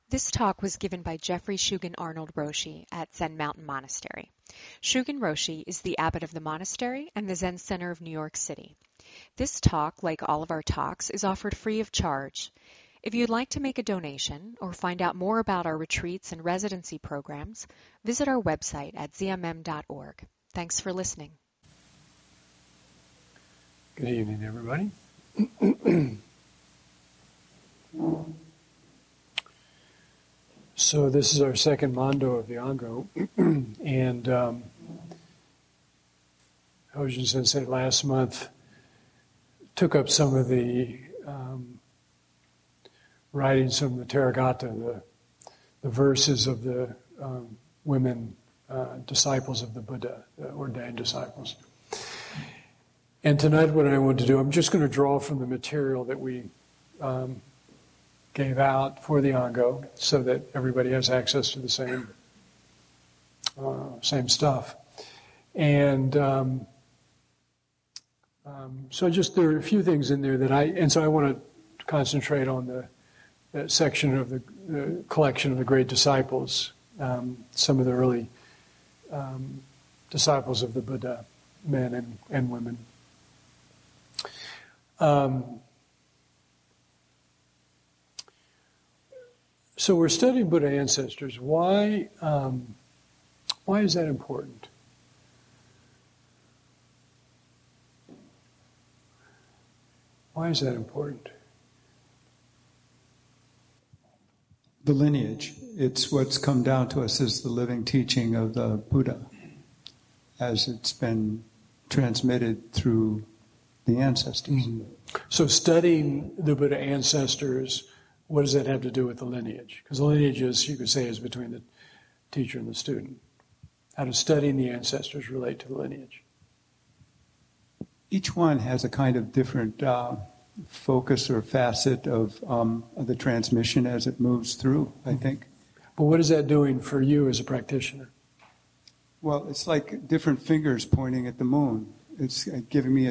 This talk was given by Jeffrey Shugen Arnold Roshi at Zen Mountain Monastery. Shugen Roshi is the abbot of the monastery and the Zen Center of New York City. This talk, like all of our talks, is offered free of charge. If you'd like to make a donation or find out more about our retreats and residency programs, visit our website at zmm.org. Thanks for listening. Good evening, everybody. So this is our second Mondo of the Ango, and Hojin Sensei last month took up some of the writings from the Therigatha, the verses of the women disciples of the Buddha, the ordained disciples. And tonight what I want to do, I'm just going to draw from the material that we gave out for the Ango so that everybody has access to the same stuff. And so just there are a few things in there that I want to concentrate on the section of the collection of the great disciples, some of the early disciples of the Buddha, men and women. So we're studying Buddha ancestors. Why is that important? Why is that important? The lineage. It's what's come down to us as the living teaching of the Buddha, as it's been transmitted through the ancestors. Mm-hmm. So studying the Buddha ancestors, what does that have to do with the lineage? Because the lineage is, you could say, is between the teacher and the student. How does studying the ancestors relate to the lineage? Each one has a kind of different focus or facet of the transmission as it moves through, I think. But what is that doing for you as a practitioner? Well, it's like different fingers pointing at the moon. It's giving me a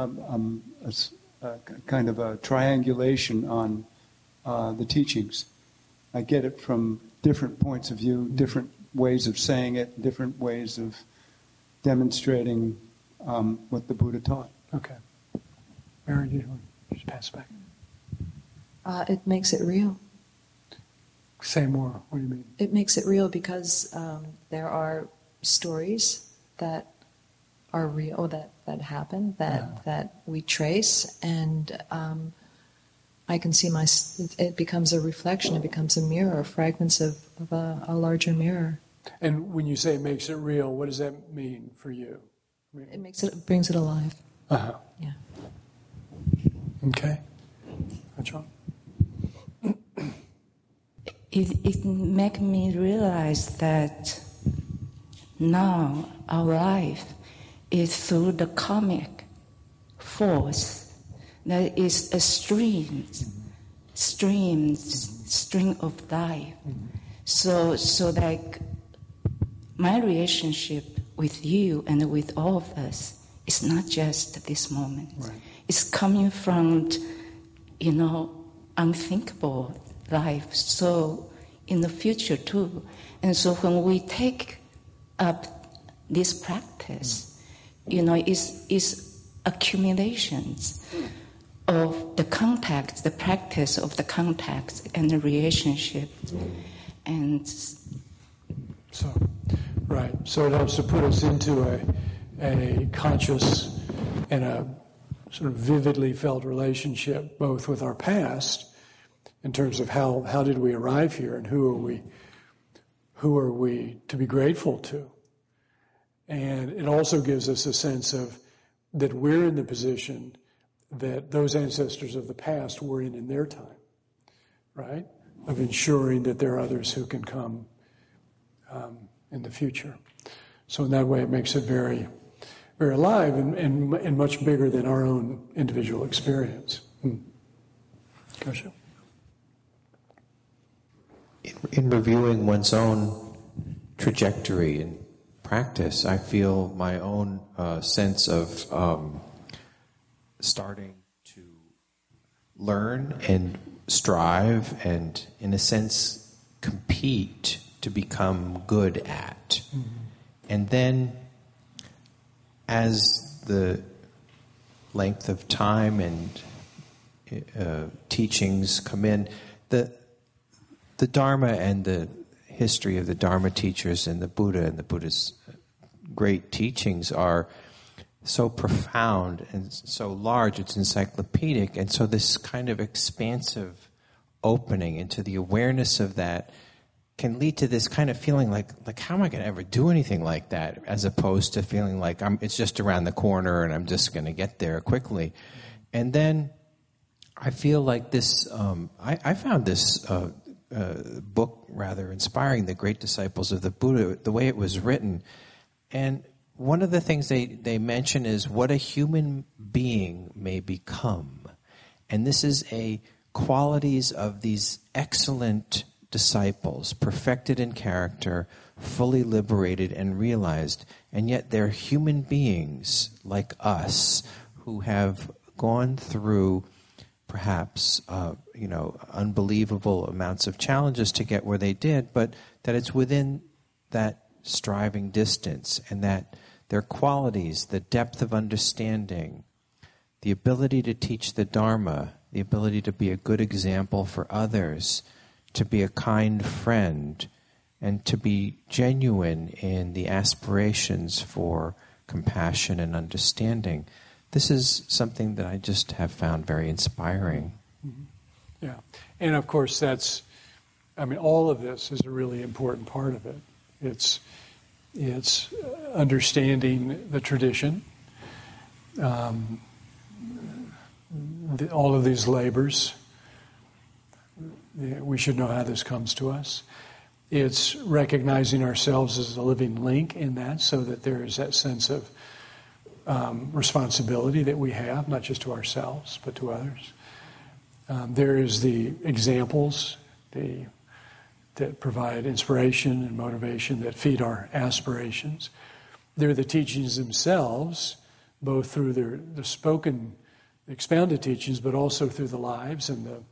kind of a triangulation on the teachings. I get it from different points of view, different ways of saying it, different ways of demonstrating what the Buddha taught. Okay. Mary, do you want to just pass back? It makes it real. Say more. What do you mean? It makes it real because there are stories that are real, that happen, that we trace, and I can see it becomes a reflection, it becomes a mirror, fragments of a larger mirror. And when you say it makes it real, what does that mean for you? It brings it alive. Uh-huh. Yeah. Okay. John? It makes me realize that now our life is through the karmic force that is a string of life. So like my relationship with you and with all of us is not just this moment. Right. It's coming from, unthinkable life. So in the future too. And so when we take up this practice, is accumulations of the contacts, the practice of the contacts and the relationship. And so, right. So it helps to put us into a conscious and a sort of vividly felt relationship, both with our past, in terms of how did we arrive here and who are we to be grateful to. And it also gives us a sense of that we're in the position that those ancestors of the past were in their time, right? Of ensuring that there are others who can come in the future. So in that way, it makes it very, very alive and much bigger than our own individual experience. Gotcha. In reviewing one's own trajectory and practice, I feel my own sense of starting to learn and strive and, in a sense, repeat to become good at. And then as the length of time and teachings come in, the Dharma and the history of the Dharma teachers and the Buddha's great teachings are so profound and so large, it's encyclopedic, and so this kind of expansive opening into the awareness of that can lead to this kind of feeling like how am I going to ever do anything like that, as opposed to feeling like it's just around the corner and I'm just going to get there quickly. And then I feel like this, I found this book rather inspiring, The Great Disciples of the Buddha, the way it was written. And one of the things they mention is what a human being may become. And this is qualities of these excellent disciples, perfected in character, fully liberated and realized, and yet they're human beings like us who have gone through perhaps unbelievable amounts of challenges to get where they did, but that it's within that striving distance, and that their qualities, the depth of understanding, the ability to teach the Dharma, the ability to be a good example for others, to be a kind friend, and to be genuine in the aspirations for compassion and understanding. This is something that I just have found very inspiring. Mm-hmm. Yeah. And of course all of this is a really important part of it. It's understanding the tradition, all of these labors. We should know how this comes to us. It's recognizing ourselves as a living link in that, so that there is that sense of responsibility that we have, not just to ourselves, but to others. There is the examples that provide inspiration and motivation, that feed our aspirations. There are the teachings themselves, both through the spoken, expounded teachings, but also through the lives and the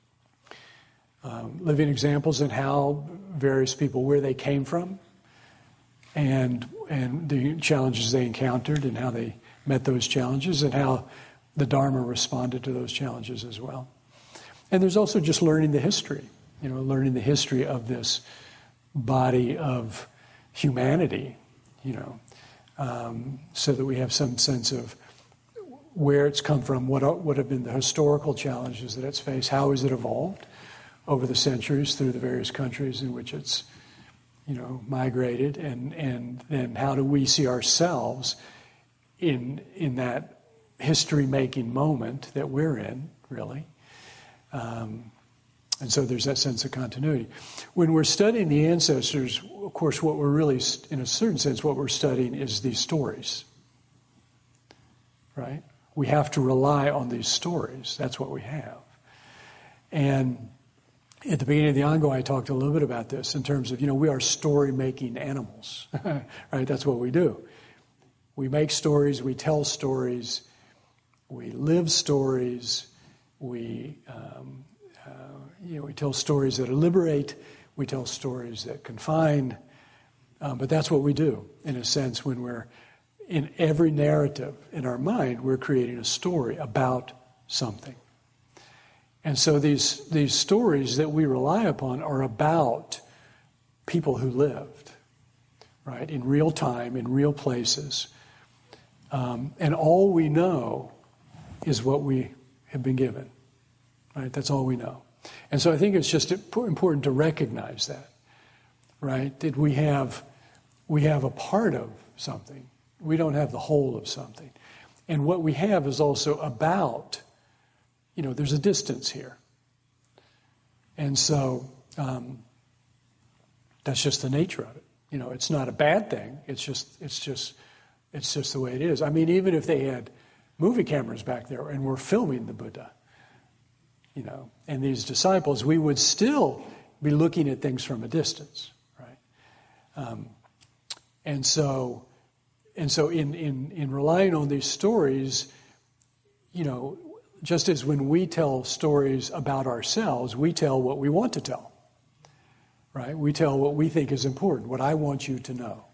living examples, and how various people, where they came from, and the challenges they encountered, and how they met those challenges, and how the Dharma responded to those challenges as well. And there's also just learning the history, learning the history of this body of humanity, so that we have some sense of where it's come from, what have been the historical challenges that it's faced, how has it evolved over the centuries through the various countries in which it's, migrated, and then how do we see ourselves in that history-making moment that we're in, really. And so there's that sense of continuity. When we're studying the ancestors, of course, what we're really, in a certain sense, what we're studying is these stories, right? We have to rely on these stories. That's what we have. And at the beginning of the Ango, I talked a little bit about this in terms of, we are story-making animals, right? That's what we do. We make stories, we tell stories, we live stories, we tell stories that liberate, we tell stories that confine, but that's what we do, in a sense, when we're in every narrative in our mind, we're creating a story about something. And so these stories that we rely upon are about people who lived, right, in real time, in real places. And all we know is what we have been given, right? That's all we know. And so I think it's just important to recognize that, right? That we have a part of something. We don't have the whole of something. And what we have is also about, there's a distance here. And so that's just the nature of it. It's not a bad thing. It's just the way it is. I mean, even if they had movie cameras back there and were filming the Buddha, and these disciples, we would still be looking at things from a distance, right? And so in relying on these stories, just as when we tell stories about ourselves, we tell what we want to tell, right? We tell what we think is important, what I want you to know.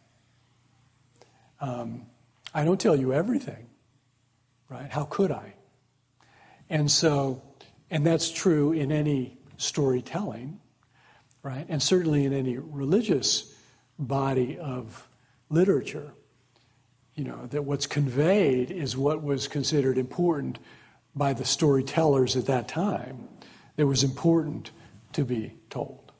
I don't tell you everything, right? How could I? And that's true in any storytelling, right? And certainly in any religious body of literature, that what's conveyed is what was considered important by the storytellers at that time. That was important to be told.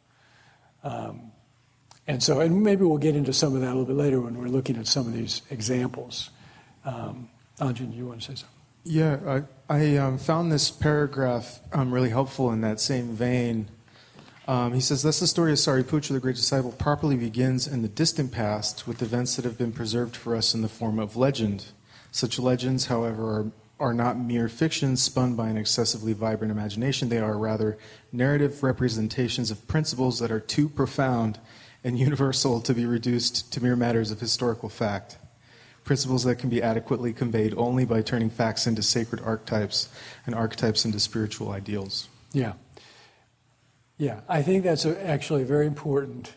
And maybe we'll get into some of that a little bit later when we're looking at some of these examples. Anjan, you want to say something? Yeah, I found this paragraph really helpful in that same vein. He says, thus the story of Sariputra, the great disciple, properly begins in the distant past with events that have been preserved for us in the form of legend. Such legends, however, are not mere fictions spun by an excessively vibrant imagination. They are rather narrative representations of principles that are too profound and universal to be reduced to mere matters of historical fact. Principles that can be adequately conveyed only by turning facts into sacred archetypes and archetypes into spiritual ideals. Yeah. Yeah, I think that's actually a very important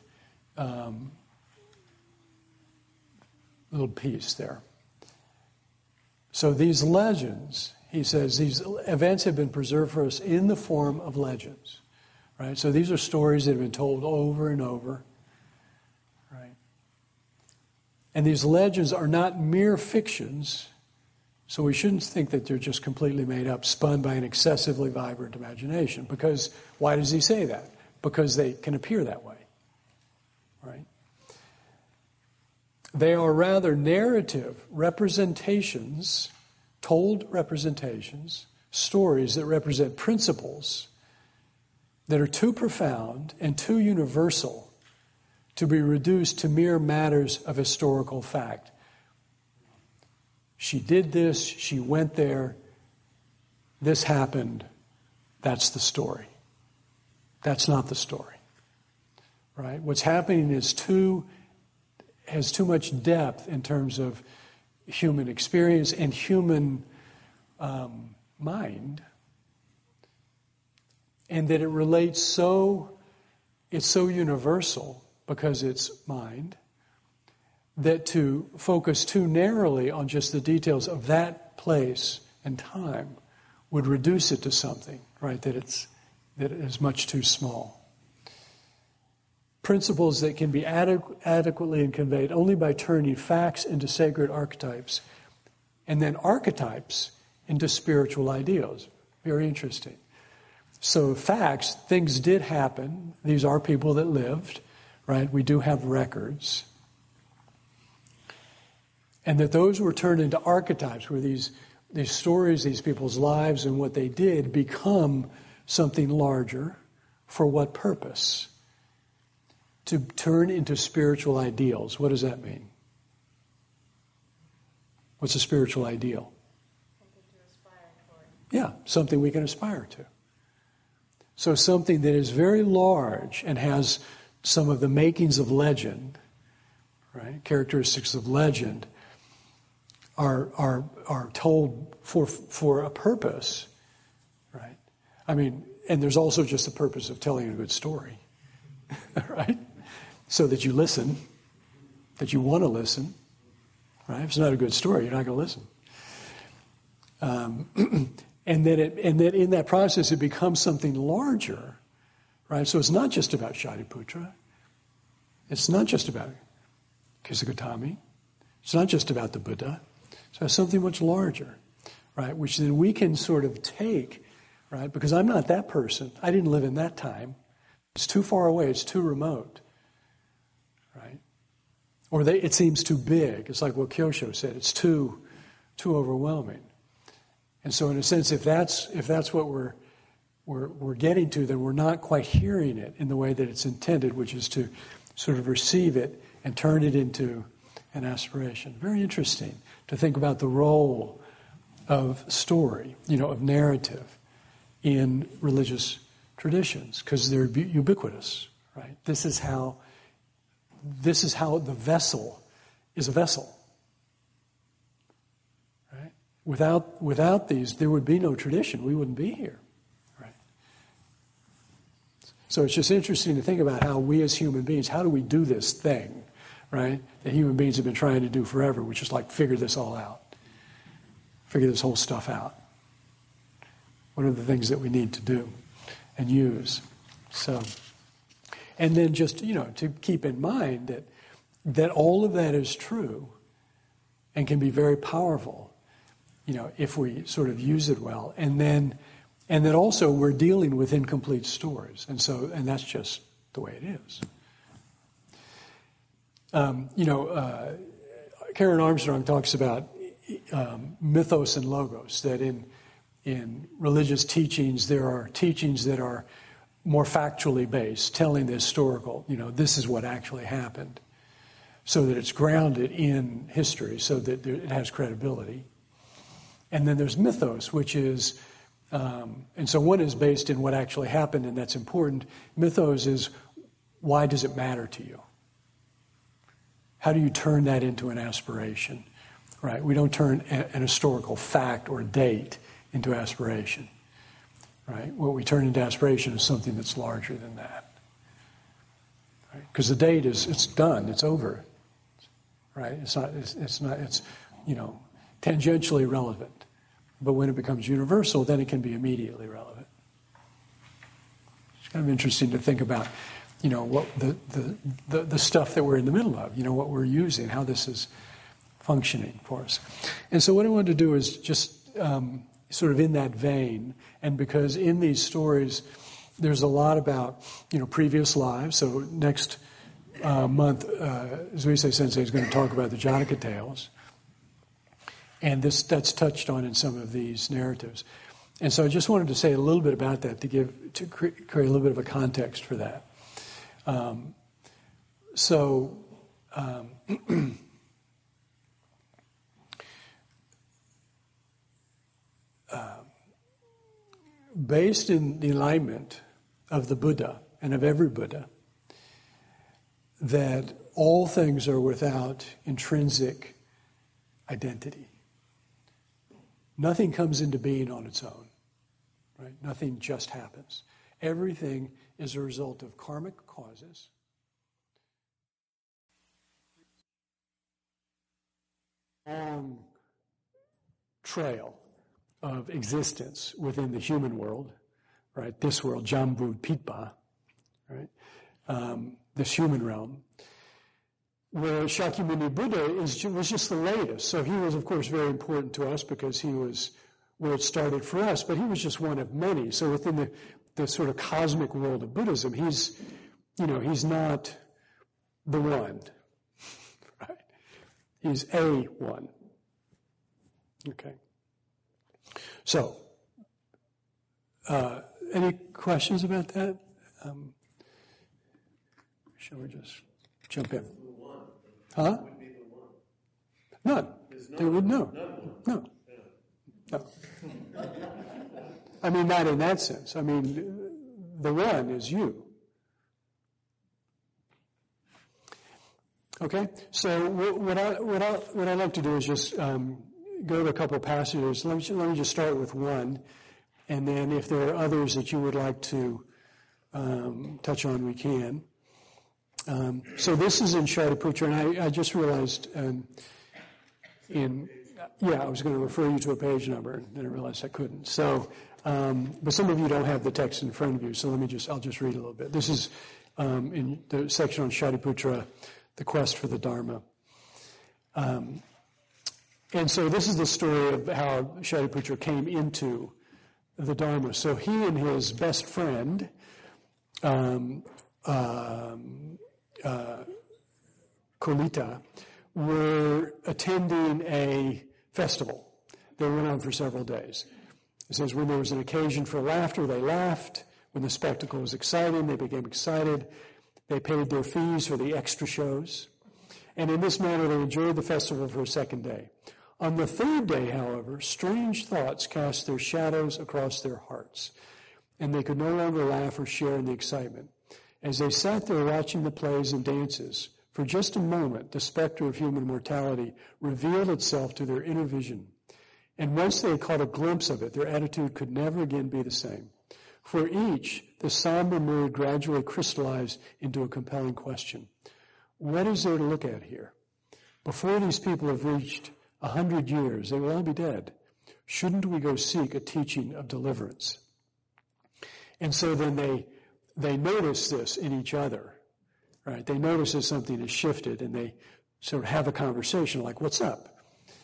little piece there. So these legends, he says, these events have been preserved for us in the form of legends, right? So these are stories that have been told over and over, right? And these legends are not mere fictions, so we shouldn't think that they're just completely made up, spun by an excessively vibrant imagination. Because, why does he say that? Because they can appear that way, right? They are rather narrative representations, told representations, stories that represent principles that are too profound and too universal to be reduced to mere matters of historical fact. She did this, she went there, this happened, that's the story. That's not the story, right? What's happening has too much depth in terms of human experience and human mind, and that it relates it's so universal because it's mind, that to focus too narrowly on just the details of that place and time would reduce it to something, right, that it is much too small. Principles that can be adequately conveyed only by turning facts into sacred archetypes, and then archetypes into spiritual ideals. Very interesting. So facts, things did happen. These are people that lived, right? We do have records. And that those were turned into archetypes, where these stories, these people's lives and what they did become something larger. For what purpose? To turn into spiritual ideals. What does that mean? What's a spiritual ideal? Something to aspire toward. Yeah, something we can aspire to. So something that is very large and has some of the makings of legend, right? Characteristics of legend are told for a purpose, right? I mean, and there's also just the purpose of telling a good story, right? So that you listen, that you want to listen, right? If it's not a good story, you're not going to listen. And that in that process it becomes something larger, right? So it's not just about Shariputra. It's not just about Kesagottami. It's not just about the Buddha. So it's something much larger, right? Which then we can sort of take, right? Because I'm not that person. I didn't live in that time. It's too far away. It's too remote, right? Or it seems too big. It's like what Kyosho said. It's too overwhelming. And so, in a sense, if that's what we're getting to, then we're not quite hearing it in the way that it's intended, which is to sort of receive it and turn it into an aspiration. Very interesting to think about the role of story, of narrative in religious traditions, because they're ubiquitous, right? This is how the vessel is a vessel. Right? Without these, there would be no tradition. We wouldn't be here. Right? So it's just interesting to think about how we as human beings, how do we do this thing, right, that human beings have been trying to do forever, which is like figure this all out, figure this whole stuff out. What are the things that we need to do and use? So, and then just, to keep in mind that all of that is true and can be very powerful, if we sort of use it well. And then also we're dealing with incomplete stories. And that's just the way it is. Karen Armstrong talks about mythos and logos, that in religious teachings, there are teachings that are more factually based, telling the historical, this is what actually happened, so that it's grounded in history, so that it has credibility. And then there's mythos, which is, and so one is based in what actually happened, and that's important. Mythos is, why does it matter to you? How do you turn that into an aspiration, right? We don't turn an historical fact or date into aspiration, right? What we turn into aspiration is something that's larger than that, right? Because the date it's done, it's over, right? It's tangentially relevant, but when it becomes universal, then it can be immediately relevant. It's kind of interesting to think about, what the stuff that we're in the middle of, what we're using, how this is functioning for us. And so what I wanted to do is just sort of in that vein, and because in these stories there's a lot about previous lives. So next month, Zuisei Sensei is going to talk about the Janaka tales, and that's touched on in some of these narratives. And so I just wanted to say a little bit about that to create a little bit of a context for that. Based in the alignment of the Buddha and of every Buddha, that all things are without intrinsic identity. Nothing comes into being on its own, right? Nothing just happens. Everything is a result of karmic causes. Trail of existence within the human world, right? This world, Jambu Pitpa, right? This human realm, where Shakyamuni Buddha was just the latest. So he was, of course, very important to us because he was where it started for us, but he was just one of many. So within the sort of cosmic world of Buddhism, he's not the one, right? He's a one. Okay. So, any questions about that? Shall we just jump in? Huh? None. There would no. I mean, not in that sense. I mean, the one is you. Okay. So what I like to do is just go to a couple of passages. Let me just start with one, and then if there are others that you would like to touch on, we can. So this is in Shariputra, and I just realized I was going to refer you to a page number, and then I realized I couldn't. So, but some of you don't have the text in front of you, so I'll just read a little bit. This is in the section on Shariputra, the quest for the Dharma. And so this is the story of how Shariputra came into the Dharma. So he and his best friend, Kolita, were attending a festival that went on for several days. It says when there was an occasion for laughter, they laughed. When the spectacle was exciting, they became excited. They paid their fees for the extra shows. And in this manner, they enjoyed the festival for a second day. On the third day, however, strange thoughts cast their shadows across their hearts, and they could no longer laugh or share in the excitement. As they sat there watching the plays and dances, for just a moment, the specter of human mortality revealed itself to their inner vision. And once they had caught a glimpse of it, their attitude could never again be the same. For each, the somber mood gradually crystallized into a compelling question. What is there to look at here? Before these people have reached 100 years, they will all be dead. Shouldn't we go seek a teaching of deliverance? And so then they notice this in each other, right? They notice that something has shifted, and they sort of have a conversation like, what's up?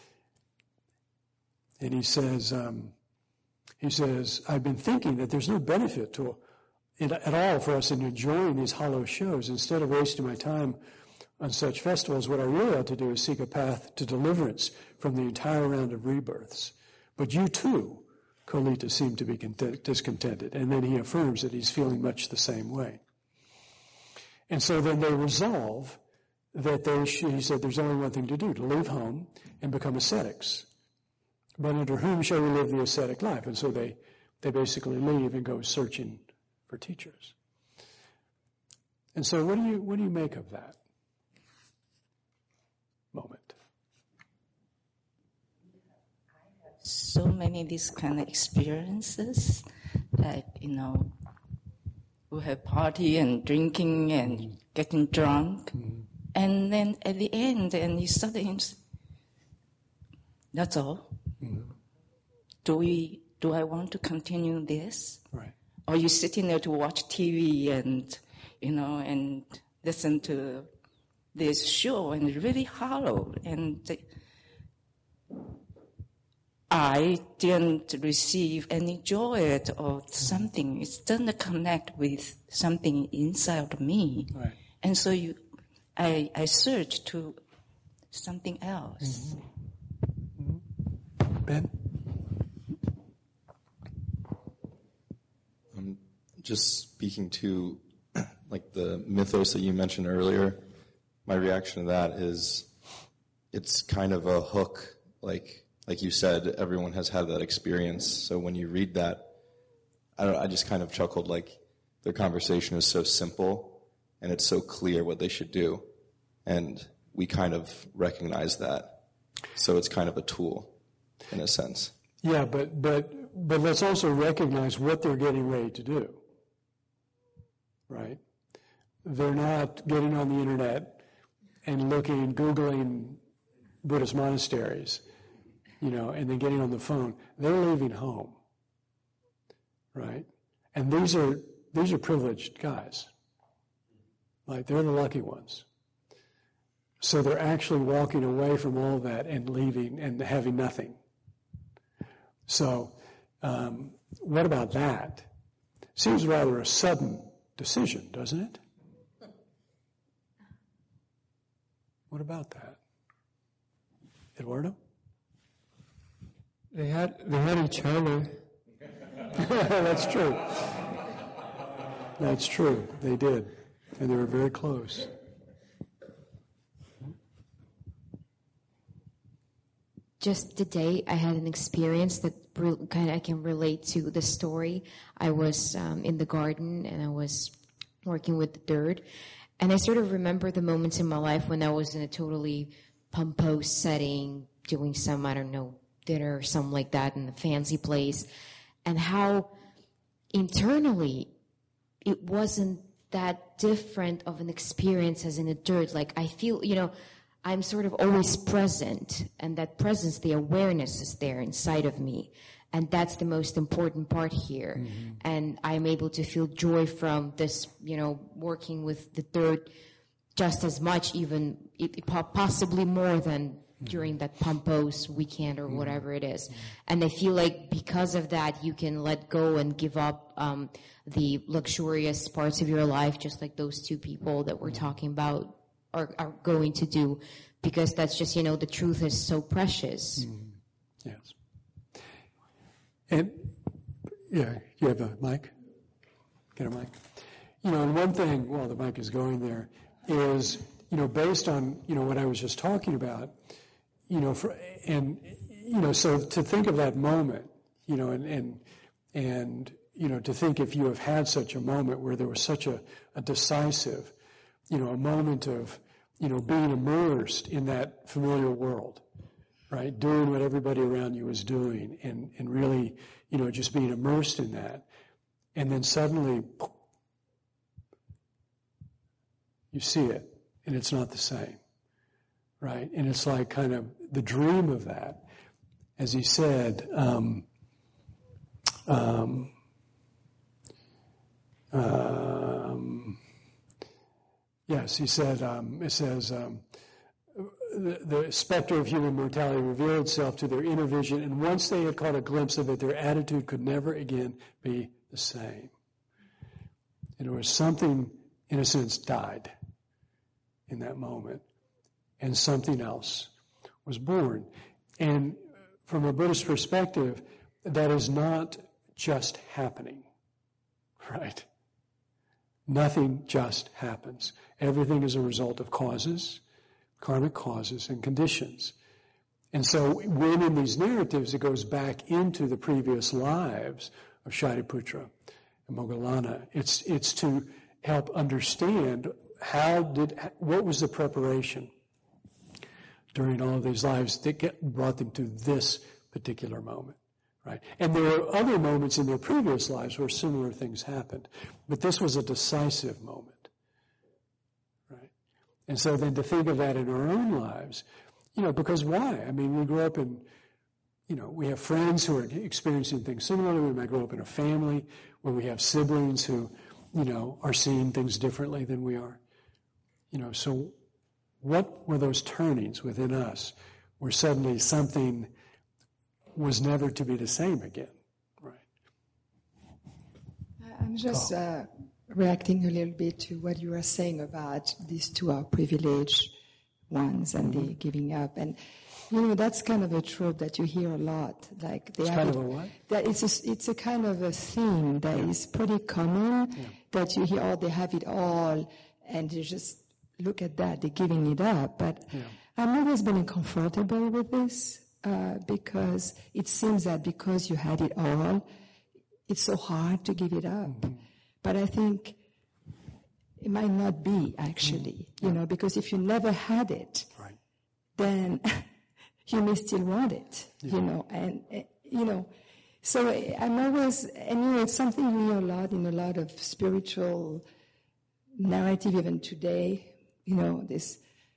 And he says, I've been thinking that there's no benefit at all for us in enjoying these hollow shows. Instead of wasting my time on such festivals, what I really ought to do is seek a path to deliverance from the entire round of rebirths. But you too, Kolita, seem to be discontented. And then he affirms that he's feeling much the same way. And so then they resolve that he said there's only one thing to do, to leave home and become ascetics. But under whom shall we live the ascetic life? And so they basically leave and go searching for teachers. And so what do you make of that moment? So many these kind of experiences, like, we have party and drinking and getting drunk. Mm-hmm. And then at the end, and you suddenly, that's all. Mm-hmm. Do I want to continue this? Right. Or you sitting there to watch TV and, and listen to this show, and it's really hollow. And I didn't receive any joy or something. It doesn't connect with something inside of me. Right. And so I search to something else. Mm-hmm. Mm-hmm. Ben? Just speaking to like the mythos that you mentioned earlier, my reaction to that is it's kind of a hook. Like you said, everyone has had that experience. So when you read that, I just kind of chuckled, like their conversation is so simple and it's so clear what they should do. And we kind of recognize that. So it's kind of a tool in a sense. Yeah, but let's also recognize what they're getting ready to do. Right? They're not getting on the internet and Googling Buddhist monasteries, and then getting on the phone. They're leaving home. Right? And these are privileged guys. Like, they're the lucky ones. So they're actually walking away from all that and leaving and having nothing. So, what about that? Seems rather a sudden decision, doesn't it? What about that? Eduardo? They had each other. That's true. That's true. They did. And they were very close. Just today, I had an experience that kind of I can relate to the story. I was in the garden and I was working with the dirt, and I sort of remember the moments in my life when I was in a totally pompous setting, doing some, dinner or something like that in a fancy place, and how internally it wasn't that different of an experience as in the dirt. Like, I feel, I'm sort of always present, and that presence, the awareness is there inside of me. And that's the most important part here. Mm-hmm. And I'm able to feel joy from this, working with the dirt just as much, even possibly more than during that pompous weekend or whatever it is. And I feel like because of that, you can let go and give up the luxurious parts of your life, just like those two people that we're talking about are going to do, because that's just, the truth is so precious. Mm. Yes. And, yeah, you have a mic? Get a mic. And one thing, while the mic is going there, is, based on, what I was just talking about, so to think of that moment, and to think if you have had such a moment where there was such a decisive, a moment of, being immersed in that familiar world, right? Doing what everybody around you is doing and really, just being immersed in that. And then suddenly, you see it, and it's not the same, right? And it's like kind of the dream of that. As he said, yes, he said, it says, the specter of human mortality revealed itself to their inner vision, and once they had caught a glimpse of it, their attitude could never again be the same. It was something, in a sense, died in that moment, and something else was born. And from a Buddhist perspective, that is not just happening, right? Nothing just happens. Everything is a result of causes, karmic causes and conditions. And so when in these narratives it goes back into the previous lives of Shariputra and Moggallana, it's to help understand what was the preparation during all of these lives that brought them to this particular moment, right? And there were other moments in their previous lives where similar things happened, but this was a decisive moment, right? And so then to think of that in our own lives, because why? I mean, we grew up in, we have friends who are experiencing things similarly. We might grow up in a family where we have siblings who, are seeing things differently than we are. So what were those turnings within us where suddenly something was never to be the same again, right? I'm just reacting a little bit to what you were saying about these two are privileged ones and the giving up. And, that's kind of a trope that you hear a lot. Like they it's kind of a what? That it's a kind of a theme that is pretty common, that you hear, they have it all, and you just look at that, they're giving it up. But I've always been uncomfortable with this because it seems that because you had it all, it's so hard to give it up. Mm-hmm. But I think it might not be, actually, because if you never had it, then you may still want it, So I'm always, and it's something you hear a lot in a lot of spiritual narrative even today, this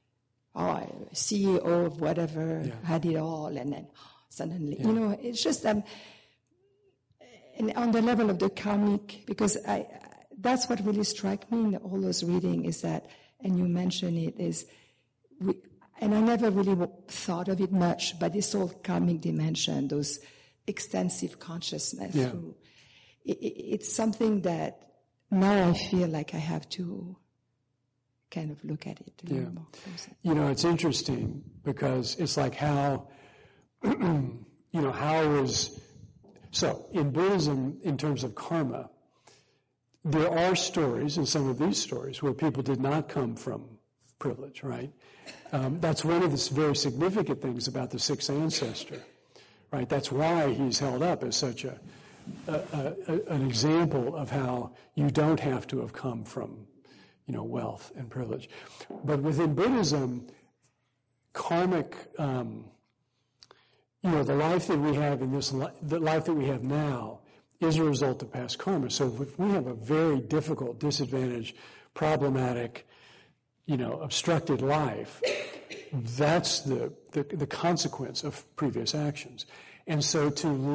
CEO of whatever had it all, and then suddenly, it's just, and on the level of the karmic, because that's what really struck me in all those reading is that, and you mentioned it, and I never really thought of it much, but this whole karmic dimension, those extensive consciousness, it's something that now I feel like I have to kind of look at it. It's interesting because it's like how so in Buddhism, in terms of karma, there are stories, and some of these stories, where people did not come from privilege, right? That's one of the very significant things about the sixth ancestor, right? That's why he's held up as such an example of how you don't have to have come from, wealth and privilege. But within Buddhism, karmic, the life that we have the life that we have now is a result of past karma. So if we have a very difficult, disadvantaged, problematic, obstructed life, that's the consequence of previous actions. And so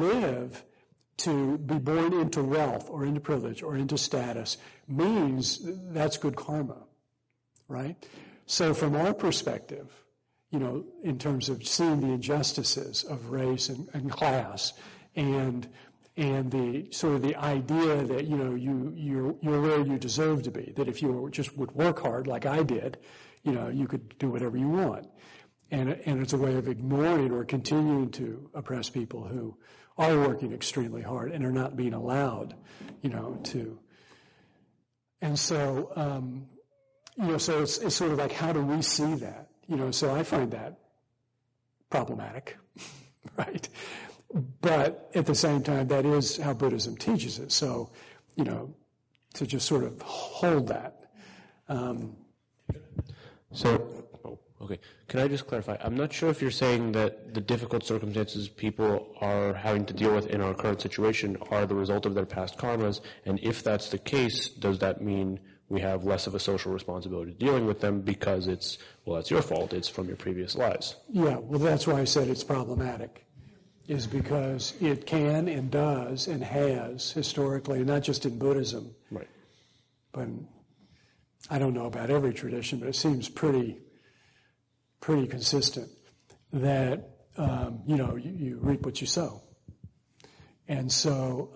to be born into wealth or into privilege or into status means that's good karma, right? So from our perspective, in terms of seeing the injustices of race and class and the sort of the idea that, you're where you deserve to be, that if you just would work hard like I did, you could do whatever you want. And it's a way of ignoring or continuing to oppress people who are working extremely hard and are not being allowed, to. And so, so it's sort of like, how do we see that? So I find that problematic, right? But at the same time, that is how Buddhism teaches it. So, to just sort of hold that. Okay. Can I just clarify? I'm not sure if you're saying that the difficult circumstances people are having to deal with in our current situation are the result of their past karmas, and if that's the case, does that mean we have less of a social responsibility dealing with them because it's, well, that's your fault, it's from your previous lives? Yeah, well, that's why I said it's problematic, is because it can and does and has historically, not just in Buddhism, right, but I don't know about every tradition, but it seems pretty consistent that, you reap what you sow. And so,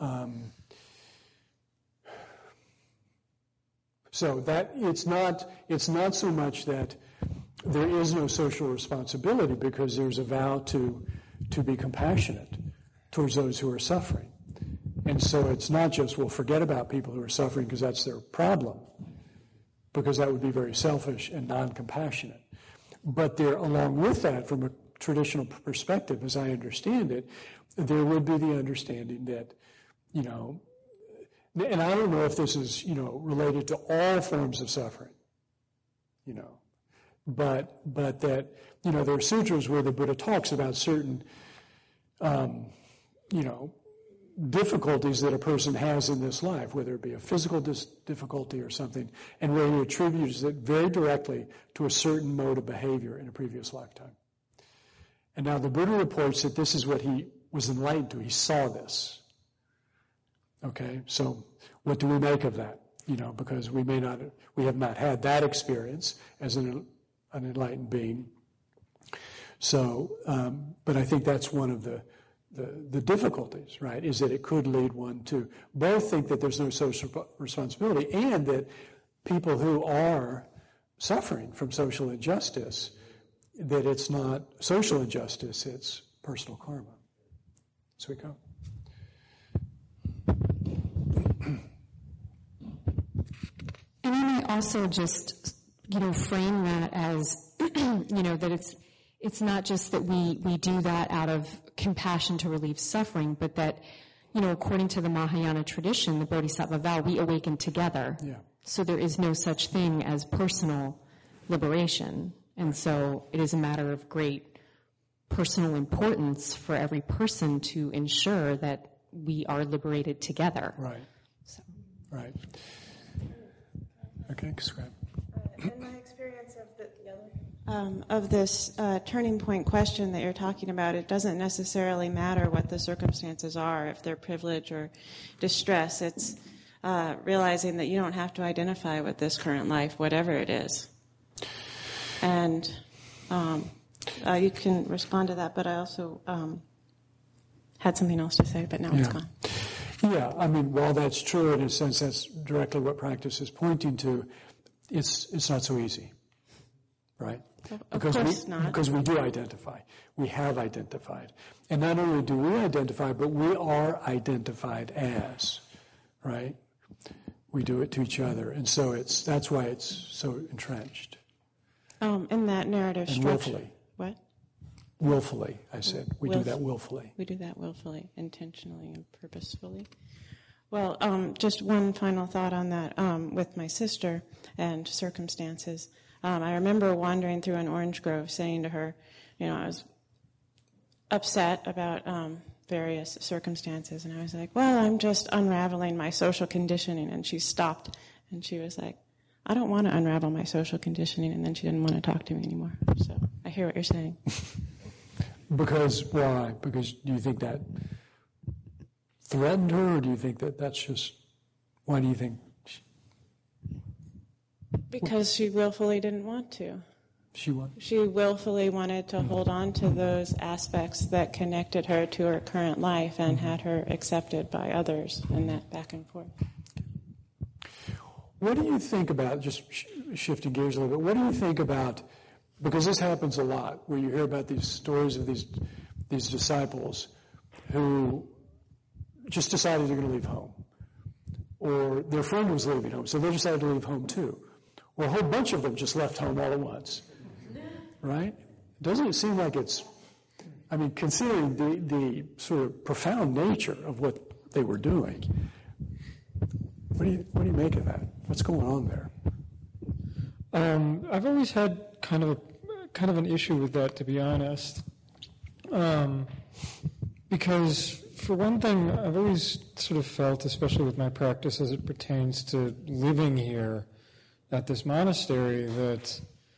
so that it's not so much that there is no social responsibility because there's a vow to be compassionate towards those who are suffering. And so it's not just, well, forget about people who are suffering because that's their problem, because that would be very selfish and non-compassionate. But there, along with that, from a traditional perspective, as I understand it, there would be the understanding that, and I don't know if this is, related to all forms of suffering, but that, there are sutras where the Buddha talks about certain, difficulties that a person has in this life, whether it be a physical difficulty or something, and where he attributes it very directly to a certain mode of behavior in a previous lifetime. And now the Buddha reports that this is what he was enlightened to. He saw this. Okay, so what do we make of that? Because we have not had that experience as an enlightened being. So, but I think that's one of the difficulties, right, is that it could lead one to both think that there's no social responsibility and that people who are suffering from social injustice, that it's not social injustice, it's personal karma. So we go. And you may also just, frame that as, that it's not just that we do that out of compassion to relieve suffering, but that, according to the Mahayana tradition, the Bodhisattva vow, we awaken together. Yeah. So there is no such thing as personal liberation. And so it is a matter of great personal importance for every person to ensure that we are liberated together. Right. So. Right. Okay, describe. In my experience of this turning point question that you're talking about, it doesn't necessarily matter what the circumstances are, if they're privilege or distress. It's realizing that you don't have to identify with this current life, whatever it is. And you can respond to that, but I also had something else to say, but now it's gone. Yeah, I mean, while that's true, in a sense, that's directly what practice is pointing to, it's not so easy, right? Of course not. Because we do identify. We have identified. And not only do we identify, but we are identified as, right? We do it to each other. And so that's why it's so entrenched. In that narrative and structure. Willfully. What? Willfully, I said. We do that willfully. We do that willfully, intentionally, and purposefully. Well, just one final thought on that with my sister and circumstances. I remember wandering through an orange grove saying to her, I was upset about various circumstances, and I was like, well, I'm just unraveling my social conditioning. And she stopped, and she was like, I don't want to unravel my social conditioning, and then she didn't want to talk to me anymore. So I hear what you're saying. Because why? Because do you think that threatened her, or do you think that that's just, why do you think? Because she willfully didn't want to. She what? She willfully wanted to hold on to those aspects that connected her to her current life and had her accepted by others, and that back and forth. What do you think about, just shifting gears a little bit, what do you think about, because this happens a lot, where you hear about these stories of these disciples who just decided they're going to leave home. Or their friend was leaving home, so they decided to leave home too. Or a whole bunch of them just left home all at once. Right? Doesn't it seem like it's, I mean, considering the sort of profound nature of what they were doing, what do you make of that? What's going on there? I've always had kind of a kind of an issue with that, to be honest. Because, for one thing, I've always sort of felt, especially with my practice as it pertains to living here at this monastery, that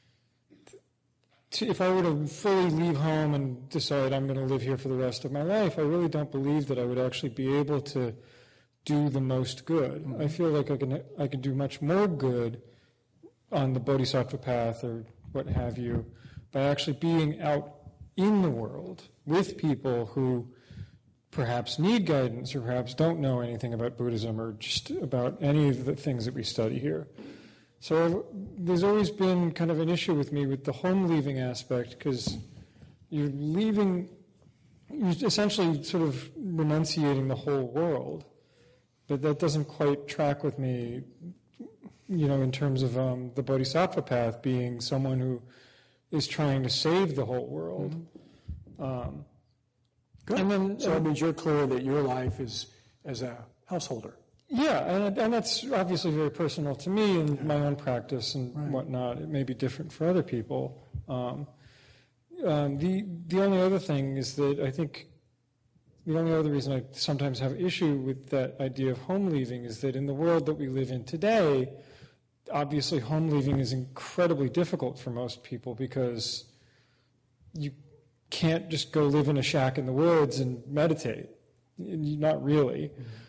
if I were to fully leave home and decide I'm going to live here for the rest of my life, I really don't believe that I would actually be able to do the most good. I feel like I can do much more good on the Bodhisattva path or what have you by actually being out in the world with people who perhaps need guidance or perhaps don't know anything about Buddhism or just about any of the things that we study here. So there's always been kind of an issue with me with the home leaving aspect, because you're essentially sort of renunciating the whole world. But that doesn't quite track with me, in terms of the Bodhisattva path being someone who is trying to save the whole world. Good. And then, so it means you're clear that your life is as a householder. Yeah, and that's obviously very personal to me and my own practice and whatnot. It may be different for other people. The only other thing is that I think the only other reason I sometimes have issue with that idea of home leaving is that in the world that we live in today, obviously home leaving is incredibly difficult for most people because you can't just go live in a shack in the woods and meditate. Not really.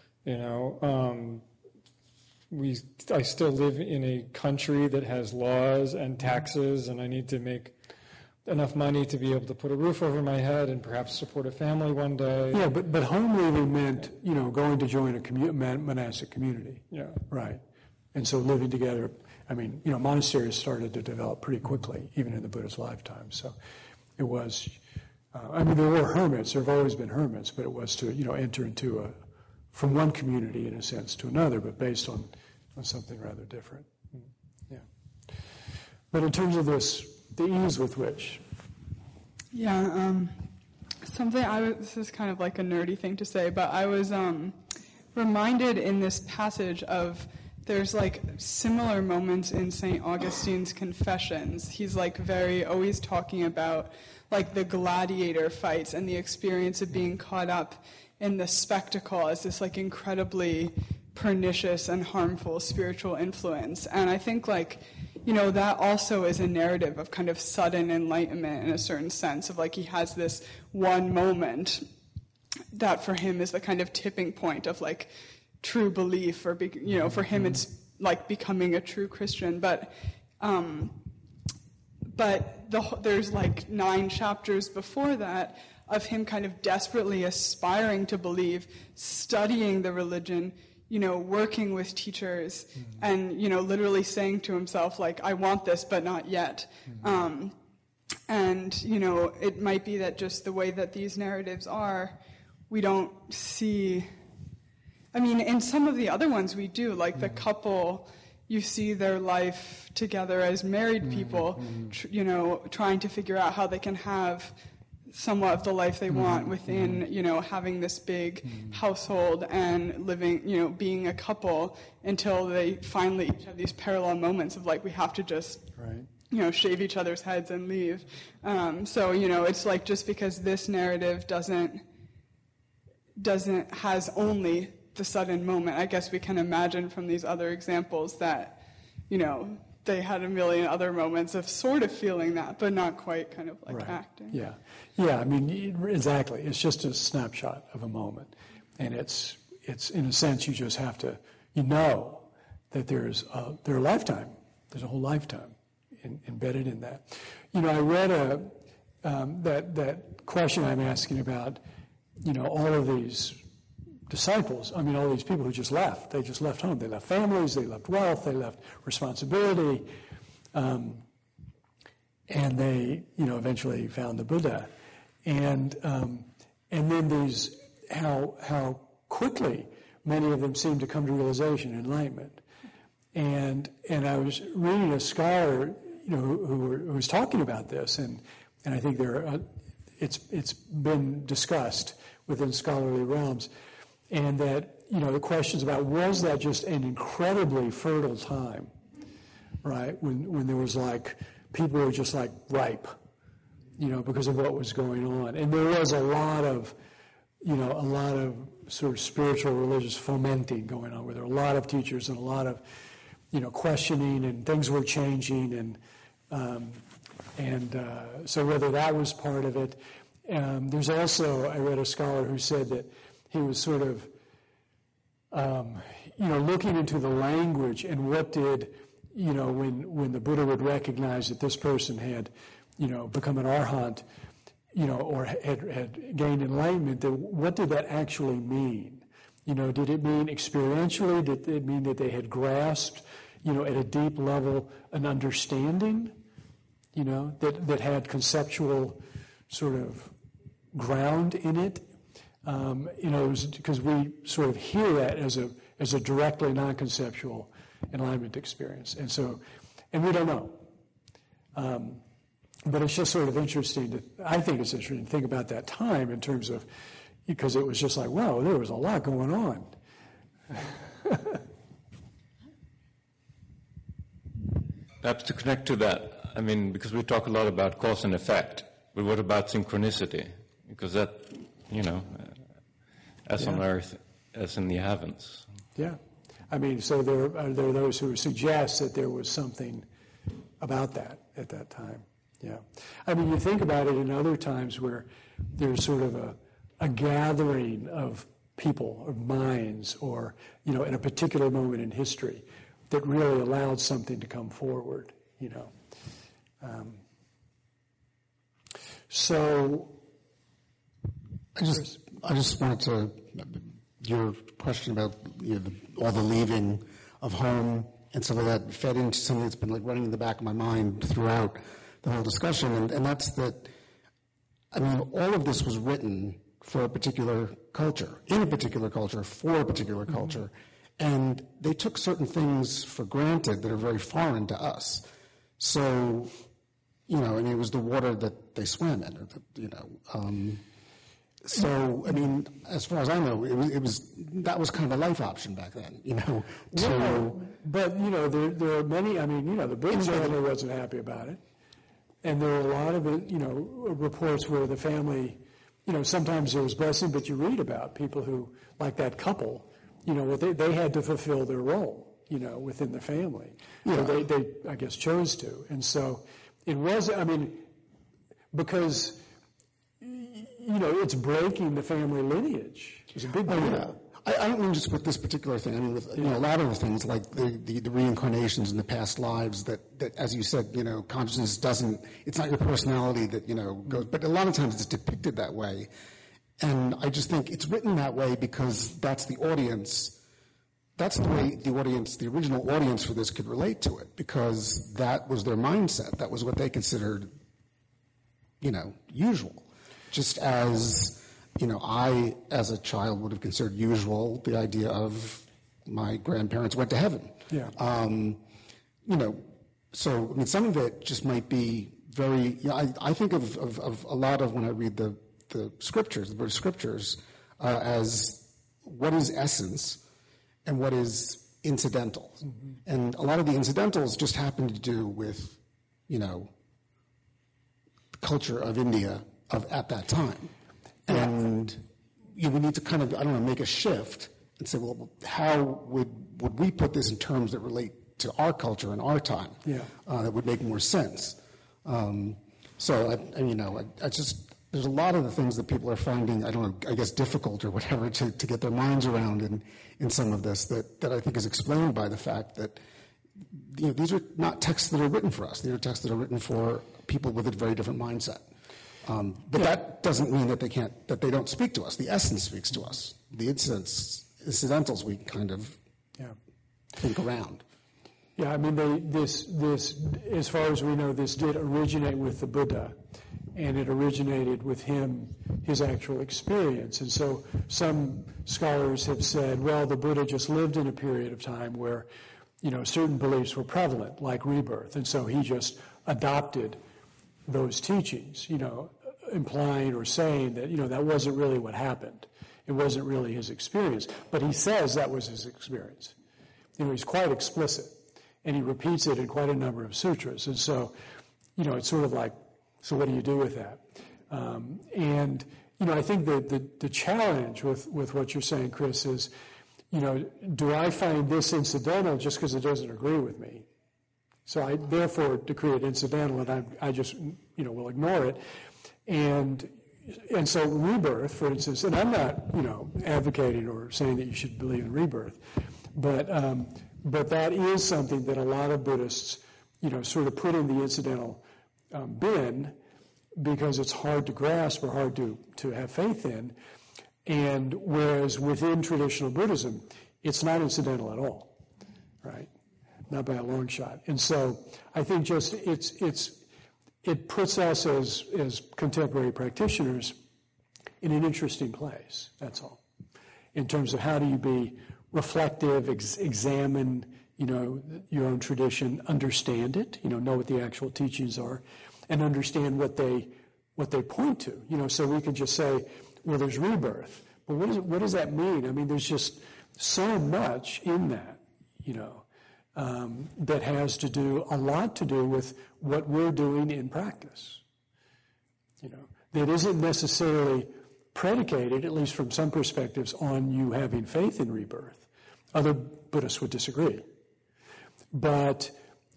I still live in a country that has laws and taxes, and I need to make enough money to be able to put a roof over my head and perhaps support a family one day. Yeah, but home leaving meant, going to join a monastic community. Yeah. Right. And so living together, monasteries started to develop pretty quickly, even in the Buddha's lifetime. So it was, there were hermits, there have always been hermits, but it was to, enter into from one community, in a sense, to another, but based on something rather different. Yeah. But in terms of the ease with which. Yeah, this is kind of like a nerdy thing to say, but I was reminded in this passage of there's like similar moments in St. Augustine's Confessions. He's like always talking about like the gladiator fights and the experience of being caught up in the spectacle as this like incredibly pernicious and harmful spiritual influence. And I think that also is a narrative of kind of sudden enlightenment in a certain sense of like he has this one moment that for him is the kind of tipping point of like true belief or, for him it's like becoming a true Christian. But there's like 9 chapters before that of him kind of desperately aspiring to believe, studying the religion, working with teachers, and, literally saying to himself, like, I want this, but not yet. And, it might be that just the way that these narratives are, we don't see... in some of the other ones we do, like the couple, you see their life together as married people, trying to figure out how they can have somewhat of the life they want within, having this big household and living, being a couple until they finally each have these parallel moments of like, we have to just, shave each other's heads and leave. So, it's like just because this narrative has only the sudden moment, I guess we can imagine from these other examples that, they had a million other moments of sort of feeling that, but not quite kind of like acting. Yeah. Yeah, exactly. It's just a snapshot of a moment. And it's in a sense, you just have to, that there's a lifetime. There's a whole lifetime embedded in that. I read that question I'm asking about, all of these disciples, all these people who just left. They just left home. They left families, they left wealth, they left responsibility, and they, eventually found the Buddha. And then these, how quickly many of them seem to come to realization, enlightenment. And I was reading a scholar, who was talking about this, and I think it's been discussed within scholarly realms. And that, the questions about, was that just an incredibly fertile time, right? When there was like people were just like ripe, because of what was going on. And there was a lot of sort of spiritual, religious fomenting going on, where there were a lot of teachers and a lot of, questioning, and things were changing, and so whether that was part of it. There's also, I read a scholar who said that he was sort of, looking into the language and what did, when the Buddha would recognize that this person had, become an arhat, or had gained enlightenment, then what did that actually mean? Did it mean experientially? Did it mean that they had grasped, at a deep level, an understanding, that had conceptual sort of ground in it? Because we sort of hear that as a directly non-conceptual enlightenment experience, and we don't know. But it's just sort of interesting I think it's interesting to think about that time in terms of, because it was just like, wow, there was a lot going on. Perhaps to connect to that, because we talk a lot about cause and effect, but what about synchronicity? Because that, as on earth, as in the heavens. Yeah. So there are those who suggest that there was something about that at that time. Yeah. You think about it in other times where there's sort of a gathering of people, of minds, or, in a particular moment in history that really allowed something to come forward, So I just wanted to, your question about all the leaving of home and some of that fed into something that's been like running in the back of my mind throughout the whole discussion, and that's that, all of this was written for a particular culture, in a particular culture, for a particular culture, and they took certain things for granted that are very foreign to us. So, it was the water that they swam in, or so, as far as I know, that was kind of a life option back then, But, there are many, the Buddha family wasn't happy about it. And there are a lot of, reports where the family, sometimes there was blessing, but you read about people who, like that couple, they had to fulfill their role, within the family. Yeah. They, I guess, chose to. And so it was, because, it's breaking the family lineage. It's a big deal. Yeah. I don't mean just with this particular thing. With a lot of the things like the reincarnations in the past lives that, as you said, consciousness doesn't. It's not your personality that goes. But a lot of times it's depicted that way, and I just think it's written that way because that's the audience. That's the way the audience, the original audience for this, could relate to it because that was their mindset. That was what they considered, usual. Just as. I, as a child, would have considered usual the idea of my grandparents went to heaven. Yeah. So, some of it just might be very, I think of a lot of when I read the scriptures, the Buddhist scriptures, as what is essence and what is incidental. Mm-hmm. And a lot of the incidentals just happen to do with, the culture of India at that time. And we need to kind of, make a shift and say, well, how would we put this in terms that relate to our culture and our time? Yeah. That would make more sense. So, I just, there's a lot of the things that people are finding, I guess difficult or whatever to get their minds around in some of this that I think is explained by the fact that, these are not texts that are written for us. These are texts that are written for people with a very different mindset. But that doesn't mean that they don't speak to us. The essence speaks to us. The incidentals we kind of think around. Yeah, this, as far as we know, this did originate with the Buddha, and it originated with his actual experience. And so some scholars have said, well, the Buddha just lived in a period of time where, certain beliefs were prevalent, like rebirth, and so he just adopted those teachings, implying or saying that, that wasn't really what happened. It wasn't really his experience. But he says that was his experience. He's quite explicit, and he repeats it in quite a number of sutras. And so, it's sort of like, so what do you do with that? And I think the challenge with what you're saying, Chris, is, do I find this incidental just because it doesn't agree with me? So I therefore decree it incidental, and I just will ignore it. And so rebirth, for instance, and I'm not advocating or saying that you should believe in rebirth, but that is something that a lot of Buddhists sort of put in the incidental bin, because it's hard to grasp or hard to have faith in. And whereas within traditional Buddhism, it's not incidental at all, right? Not by a long shot. And so I think just it puts us as contemporary practitioners in an interesting place, that's all. In terms of how do you be reflective, examine, your own tradition, understand it, know what the actual teachings are, and understand what they point to. So we can just say, well, there's rebirth. But what does that mean? I mean, there's just so much in that, that has a lot to do with what we're doing in practice. That isn't necessarily predicated, at least from some perspectives, on you having faith in rebirth. Other Buddhists would disagree. But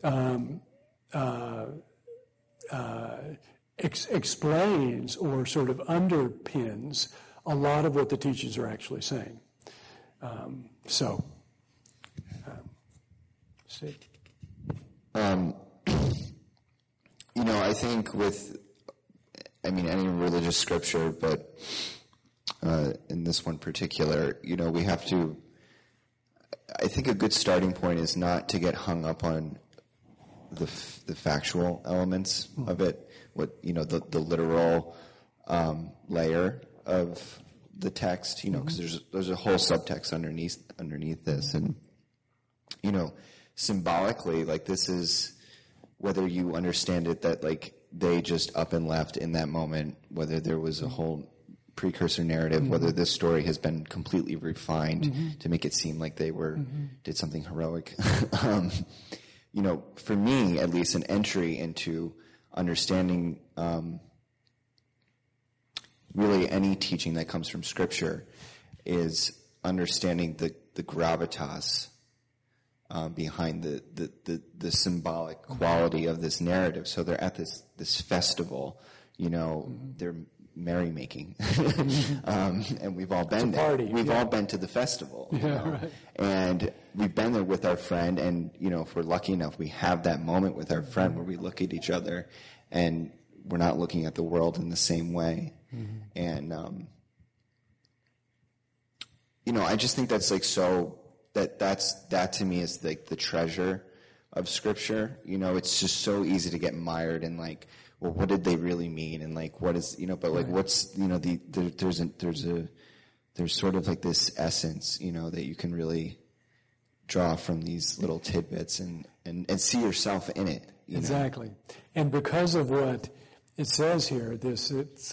explains or sort of underpins a lot of what the teachings are actually saying. See. I think any religious scripture, but in this one particular, we have to, I think a good starting point is not to get hung up on the factual elements of it, the literal layer of the text, because there's a whole subtext underneath this, and symbolically, like, this is, whether you understand it that like they just up and left in that moment, whether there was a whole precursor narrative, whether this story has been completely refined to make it seem like they did something heroic. For me, at least, an entry into understanding really any teaching that comes from Scripture is understanding the gravitas behind the symbolic quality of this narrative. So they're at this festival, they're merrymaking, and we've all been there. We've all been to the festival, right. And we've been there with our friend, and if we're lucky enough, we have that moment with our friend where we look at each other, and we're not looking at the world in the same way, and I just think that's like so. That to me is like the treasure of Scripture. It's just so easy to get mired in like, well, what did they really mean? And like, what is, but like, what's, there's sort of like this essence, that you can really draw from these little tidbits and see yourself in it. Exactly. And because of what it says here, these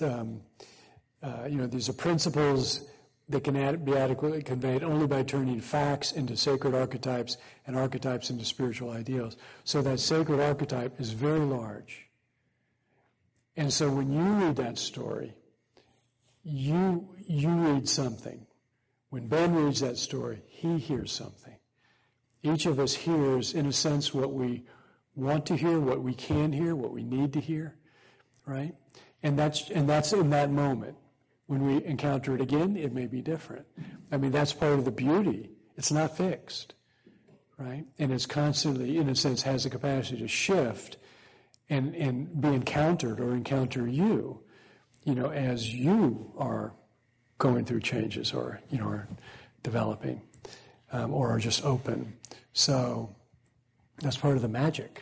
are principles that can be adequately conveyed only by turning facts into sacred archetypes and archetypes into spiritual ideals. So that sacred archetype is very large. And so when you read that story, you read something. When Ben reads that story, he hears something. Each of us hears, in a sense, what we want to hear, what we can hear, what we need to hear, right? And that's in that moment. When we encounter it again, it may be different. I mean, that's part of the beauty. It's not fixed, right? And it's constantly, in a sense, has the capacity to shift and be encountered or encounter you, as you are going through changes or, are developing or are just open. So that's part of the magic,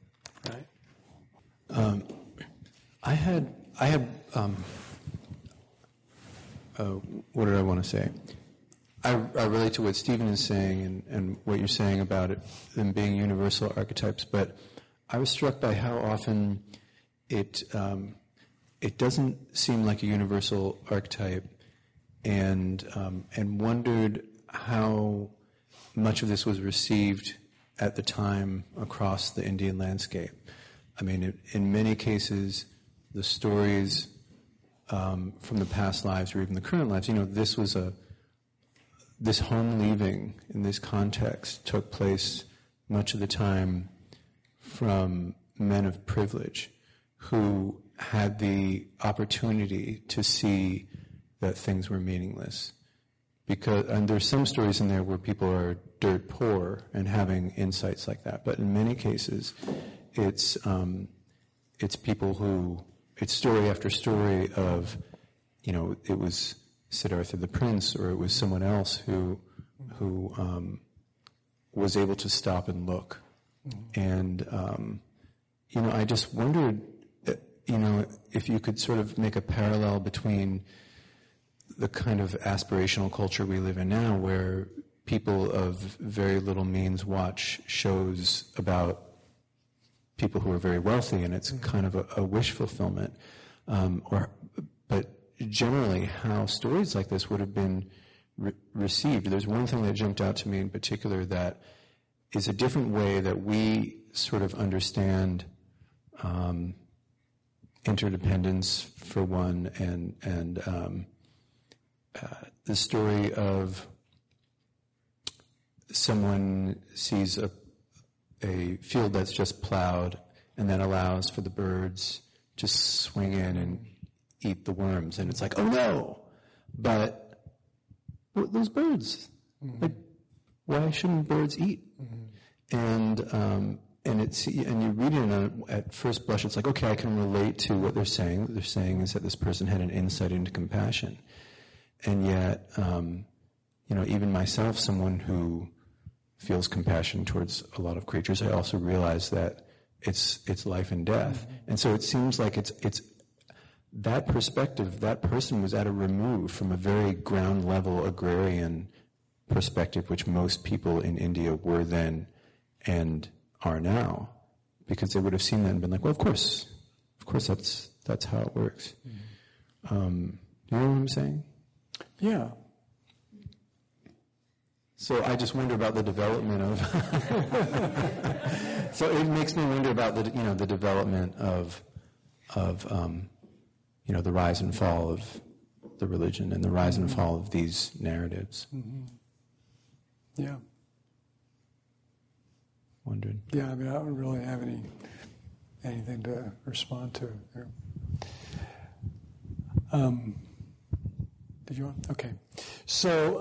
right? I had what did I want to say? I relate to what Stephen is saying and what you're saying about them being universal archetypes, but I was struck by how often it doesn't seem like a universal archetype, and wondered how much of this was received at the time across the Indian landscape. I mean, in many cases, the stories from the past lives or even the current lives, this home leaving in this context took place much of the time from men of privilege who had the opportunity to see that things were meaningless. And there's some stories in there where people are dirt poor and having insights like that, but in many cases, it's people who, it's story after story of, it was Siddhartha the Prince, or it was someone else who was able to stop and look. And, I just wondered, if you could sort of make a parallel between the kind of aspirational culture we live in now, where people of very little means watch shows about people who are very wealthy, and it's kind of a wish fulfillment. But generally, how stories like this would have been received. There's one thing that jumped out to me in particular that is a different way that we sort of understand interdependence, for one, and the story of someone sees a field that's just plowed and then allows for the birds to swing in and eat the worms, and it's like, oh no! But those birds, like, why shouldn't birds eat? And you read it, and at first blush, it's like, okay, I can relate to what they're saying. What they're saying is that this person had an insight into compassion, and yet, even myself, someone who feels compassion towards a lot of creatures, I also realize that it's life and death, and so it seems like it's that perspective. That person was at a remove from a very ground level agrarian perspective, which most people in India were then and are now, because they would have seen that and been like, well, of course that's how it works. Do you know what I'm saying? Yeah. So I just wonder about the development of. So it makes me wonder about the development of the rise and fall of the religion and the rise and fall of these narratives. Yeah. Wondered. Yeah, I mean, I don't really have anything to respond to there. Did you want? Okay. So,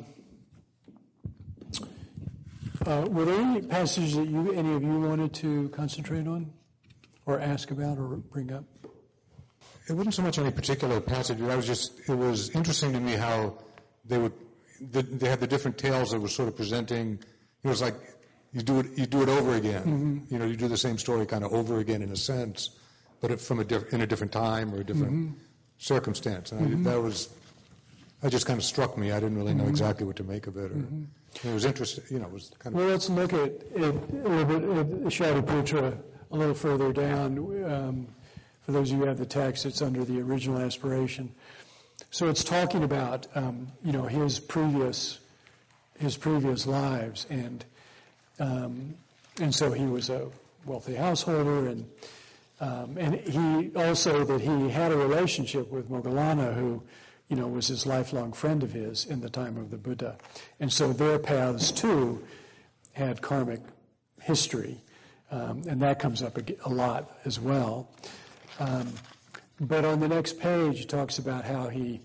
were there any passages that any of you wanted to concentrate on, or ask about, or bring up? It wasn't so much any particular passage. It was interesting to me how they had the different tales that were sort of presenting. It was like you do it over again. You do the same story kind of over again in a sense, but in a different time or a different circumstance. And that just kind of struck me. I didn't really know exactly what to make of it. It was interesting. It was kind of. Well, let's look at it a little bit at Shariputra a little further down. For those of you who have the text, it's under the original aspiration. So it's talking about his previous lives, and so he was a wealthy householder, and he also that he had a relationship with Moggallana, who was his lifelong friend of his in the time of the Buddha, and so their paths too had karmic history, and that comes up a lot as well. But on the next page, it talks about how he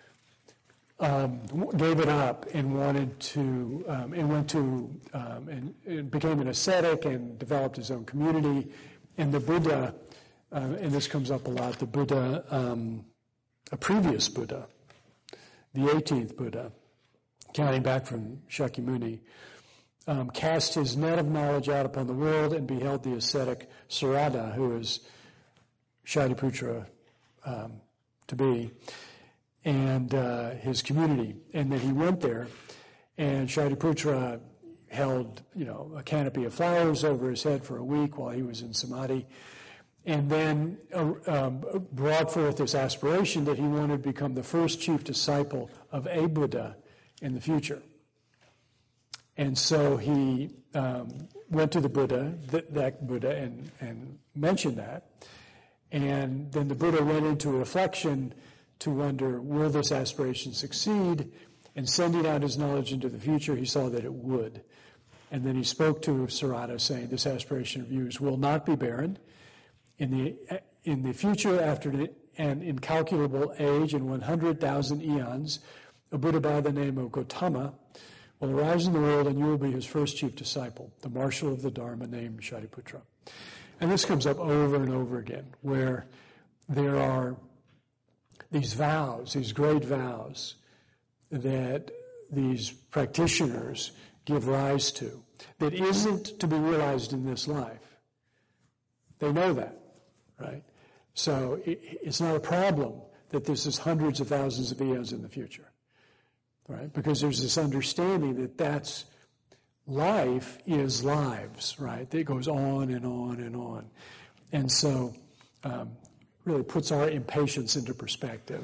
gave it up and wanted to, and went to, and became an ascetic and developed his own community. And the Buddha, and this comes up a lot, the Buddha, a previous Buddha, the 18th Buddha, counting back from Shakyamuni, cast his net of knowledge out upon the world and beheld the ascetic Sarada, who is Shariputra to be, and his community. And then he went there, and Shariputra held, a canopy of flowers over his head for a week while he was in samadhi, and then brought forth this aspiration that he wanted to become the first chief disciple of a Buddha in the future. And so he went to the Buddha, that Buddha, and mentioned that. And then the Buddha went into reflection to wonder, will this aspiration succeed? And sending out his knowledge into the future, he saw that it would. And then he spoke to Sarada, saying, this aspiration of yours will not be barren. In the future, after an incalculable age and 100,000 eons, a Buddha by the name of Gautama will arise in the world, and you will be his first chief disciple, the marshal of the Dharma named Shariputra. And this comes up over and over again, where there are these vows, these great vows, that these practitioners give rise to, that isn't to be realized in this life. They know that, right? So it's not a problem that this is hundreds of thousands of eons in the future, right? Because there's this understanding that that's life is lives, right? It goes on and on and on. And so really puts our impatience into perspective.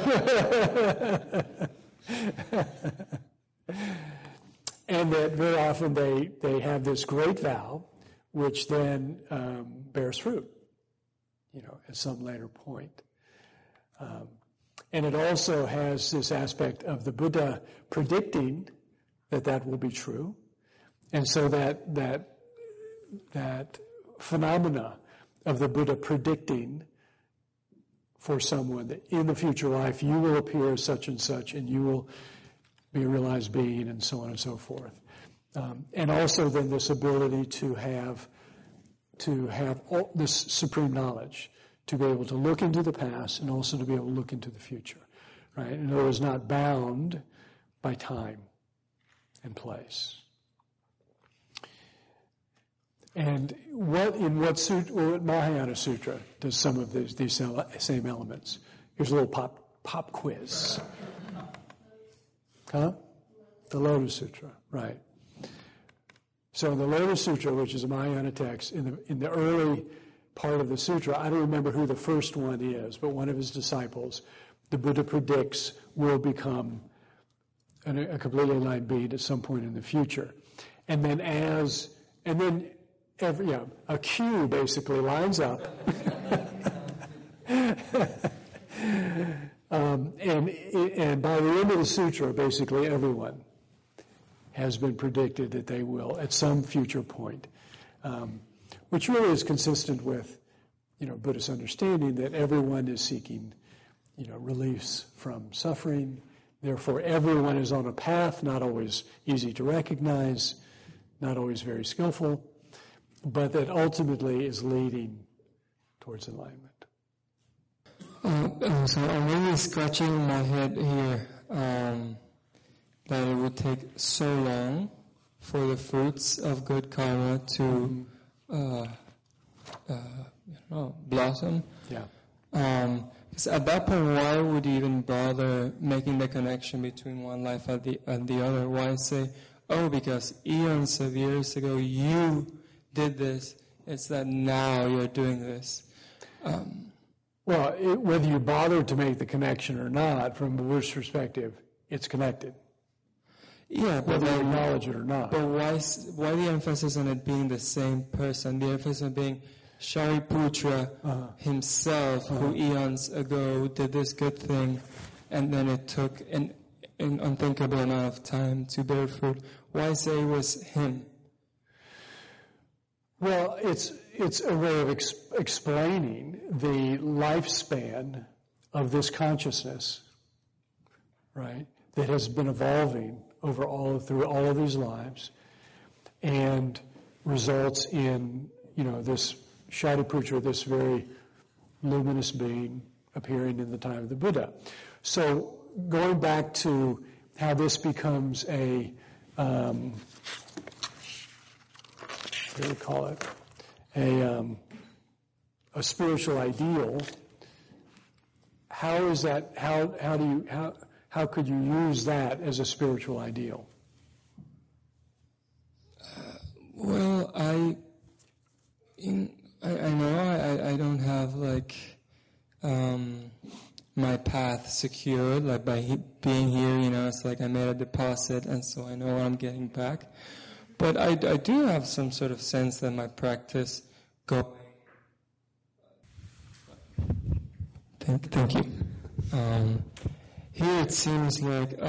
And that very often they have this great vow, which then bears fruit, at some later point. And it also has this aspect of the Buddha predicting that will be true. And so that phenomena of the Buddha predicting for someone that in the future life you will appear as such and such, and you will be a realized being, and so on and so forth. And also then this ability to have all this supreme knowledge, to be able to look into the past and also to be able to look into the future, right? In other words, not bound by time and place. And what Mahayana Sutra does some of these same elements? Here's a little pop quiz. Huh? The Lotus Sutra, right. So the Lotus Sutra, which is a Mahayana text, in the early part of the sutra, I don't remember who the first one is, but one of his disciples, the Buddha predicts, will become a completely aligned being at some point in the future. And then a queue basically lines up. And by the end of the sutra, basically everyone has been predicted that they will at some future point, which really is consistent with, Buddhist understanding that everyone is seeking, release from suffering. Therefore, everyone is on a path, not always easy to recognize, not always very skillful, but that ultimately is leading towards enlightenment. So I'm really scratching my head here that it would take so long for the fruits of good karma to blossom. Yeah. Because at that point, why would you even bother making the connection between one life and the other? Why say, because eons of years ago you did this, it's that now you're doing this? Whether you bothered to make the connection or not, from a Buddhist perspective, it's connected. Yeah, but whether you acknowledge it or not. But why the emphasis on it being the same person? The emphasis on being Shariputra himself, who eons ago did this good thing, and then it took an unthinkable amount of time to bear fruit. Why say it was him? Well, it's a way of explaining the lifespan of this consciousness, right, that has been evolving through all of these lives, and results in this Shariputra, this very luminous being appearing in the time of the Buddha. So going back to how this becomes a what do we call it? A spiritual ideal. How is that? How could you use that as a spiritual ideal? Well, I know I don't have my path path secured, like by being here, you know, it's like I made a deposit, and so I know what I'm getting back. But I do have some sort of sense that my practice Thank you. Here it seems like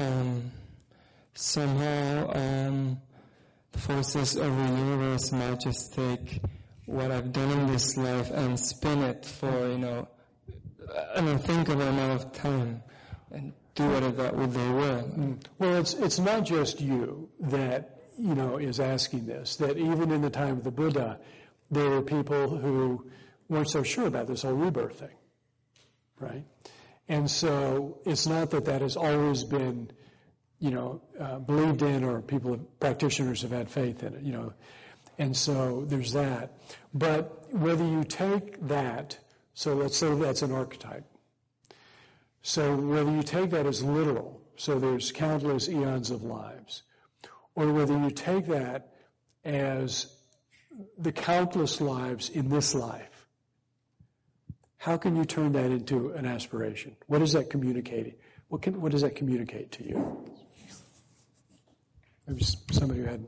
somehow the forces of the universe might just take what I've done in this life and spin it for, you know, an unthinkable amount of time and do whatever they will. Well, it's not just you that, you know, is asking this, that even in the time of the Buddha, there were people who weren't so sure about this whole rebirth thing, right? And so it's not that that has always been, you know, believed in, or practitioners have had faith in it, you know. And so there's that. But whether you take that, so let's say that's an archetype. So whether you take that as literal, so there's countless eons of lives, or whether you take that as the countless lives in this life, how can you turn that into an aspiration? What is that communicating? What does that communicate to you? Maybe somebody who had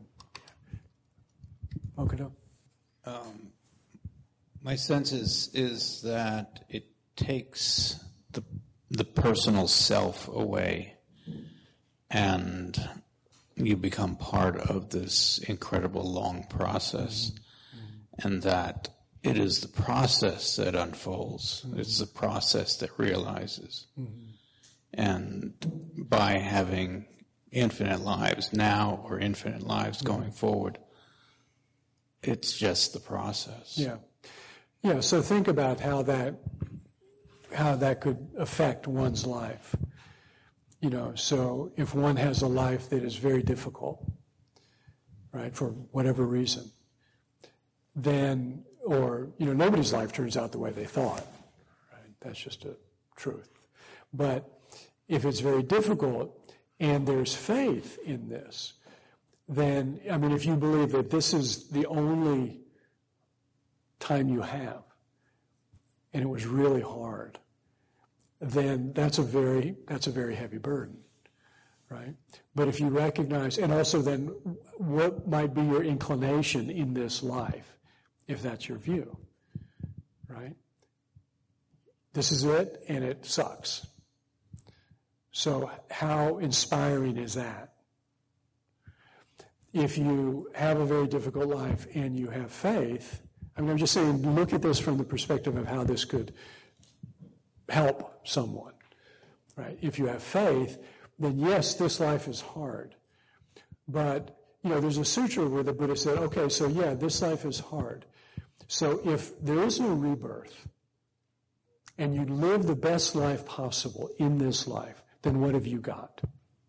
Mokudo? My sense is that it takes the personal self away, and you become part of this incredible long process, and that it is the process that unfolds. It's the process that realizes. And by having infinite lives now or infinite lives going forward, it's just the process. Yeah. Yeah, so think about how that could affect one's life. You know, so if one has a life that is very difficult, right, for whatever reason, then, or, you know, nobody's life turns out the way they thought, right? That's just a truth. But if it's very difficult and there's faith in this, then, I mean, if you believe that this is the only time you have, and it was really hard, then that's a very heavy burden, right? But if you recognize, and also then what might be your inclination in this life, if that's your view, right? This is it, and it sucks. So how inspiring is that? If you have a very difficult life and you have faith, I mean, I'm just saying, look at this from the perspective of how this could help someone, right? If you have faith, then yes, this life is hard. But, you know, there's a sutra where the Buddha said, okay, so yeah, this life is hard. So if there is no rebirth, and you live the best life possible in this life, then what have you got?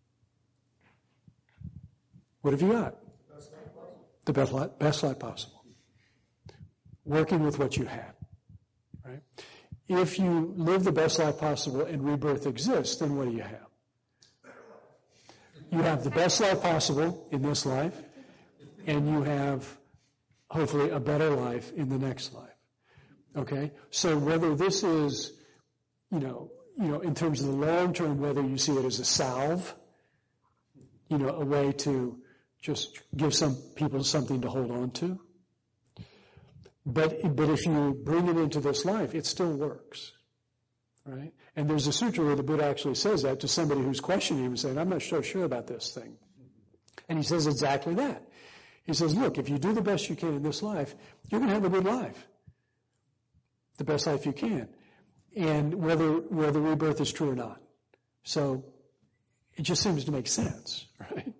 What have you got? The best life possible. Working with what you have, right? If you live the best life possible and rebirth exists, then what do you have? You have the best life possible in this life, and you have, hopefully, a better life in the next life. Okay? So whether this is, you know, in terms of the long term, whether you see it as a salve, you know, a way to just give some people something to hold on to. But if you bring it into this life, it still works, right? And there's a sutra where the Buddha actually says that to somebody who's questioning him and saying, I'm not so sure about this thing. And he says exactly that. He says, look, if you do the best you can in this life, you're going to have a good life. The best life you can. And whether rebirth is true or not. So it just seems to make sense, right?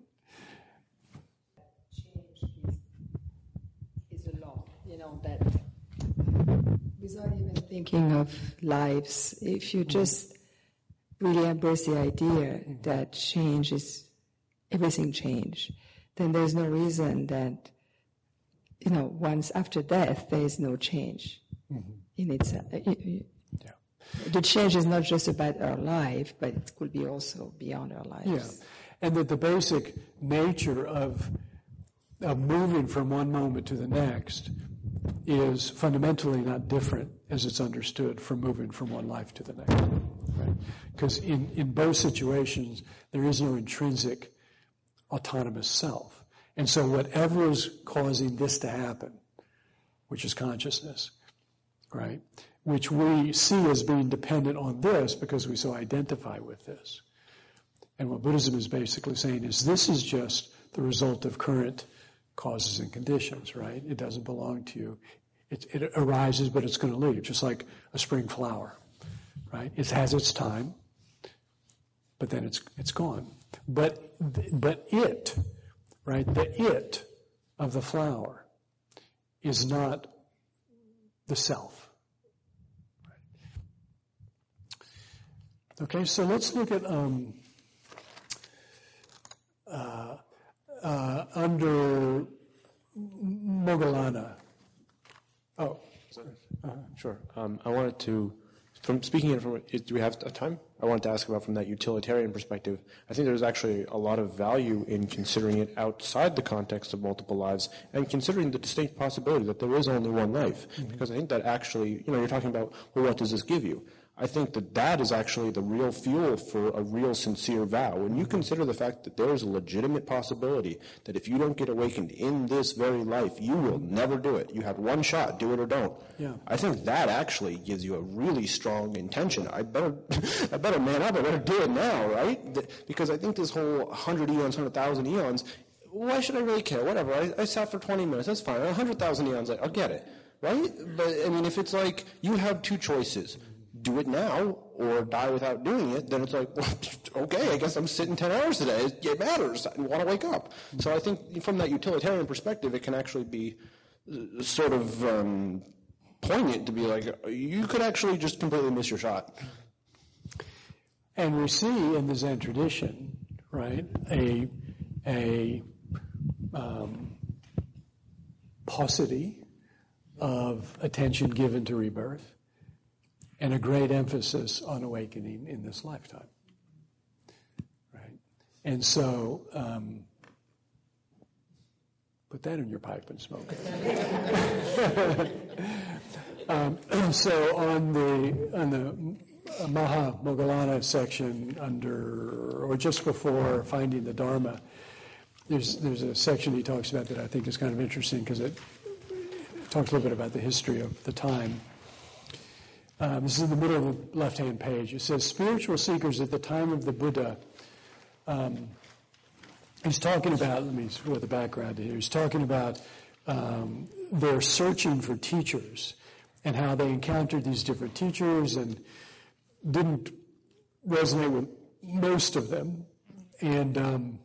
That without even thinking of lives, if you just really embrace the idea that change is everything change, then there's no reason that, you know, once after death there is no change in itself. The change is not just about our life, but it could be also beyond our lives. Yeah, and that the basic nature of moving from one moment to the next is fundamentally not different as it's understood from moving from one life to the next. Because in both situations, there is no intrinsic autonomous self. And so whatever is causing this to happen, which is consciousness, right, which we see as being dependent on this because we so identify with this. And what Buddhism is basically saying is this is just the result of current causes and conditions, right? It doesn't belong to you. It arises, but it's going to leave, just like a spring flower, right? It has its time, but then it's gone. But it, right, the it of the flower is not the self. Right? Okay, so let's look at under Moggallana. Oh, sure. I wanted to, do we have time? I wanted to ask about from that utilitarian perspective. I think there's actually a lot of value in considering it outside the context of multiple lives and considering the distinct possibility that there is only one life. Mm-hmm. Because I think that actually, you're talking about, well, what does this give you? I think that is actually the real fuel for a real sincere vow. When you consider the fact that there is a legitimate possibility that if you don't get awakened in this very life, you will never do it. You have one shot, do it or don't. Yeah. I think that actually gives you a really strong intention. I better man up, I better do it now, right? Because I think this whole 100 eons, 100,000 eons, why should I really care? Whatever, I sat for 20 minutes, that's fine. 100,000 eons, I'll get it, right? But, if it's like you have two choices, do it now or die without doing it, then it's like, well, okay, I guess I'm sitting 10 hours today. It matters. I want to wake up. So I think from that utilitarian perspective, it can actually be sort of poignant to be like, you could actually just completely miss your shot. And we see in the Zen tradition, right, a paucity of attention given to rebirth, and a great emphasis on awakening in this lifetime, right? And so, put that in your pipe and smoke it. So on the Maha Moggallana section or just before finding the Dharma, there's a section he talks about that I think is kind of interesting because it talks a little bit about the history of the time. This is in the middle of the left-hand page. It says, spiritual seekers at the time of the Buddha, he's talking about, let me put the background here, he's talking about their searching for teachers and how they encountered these different teachers and didn't resonate with most of them, and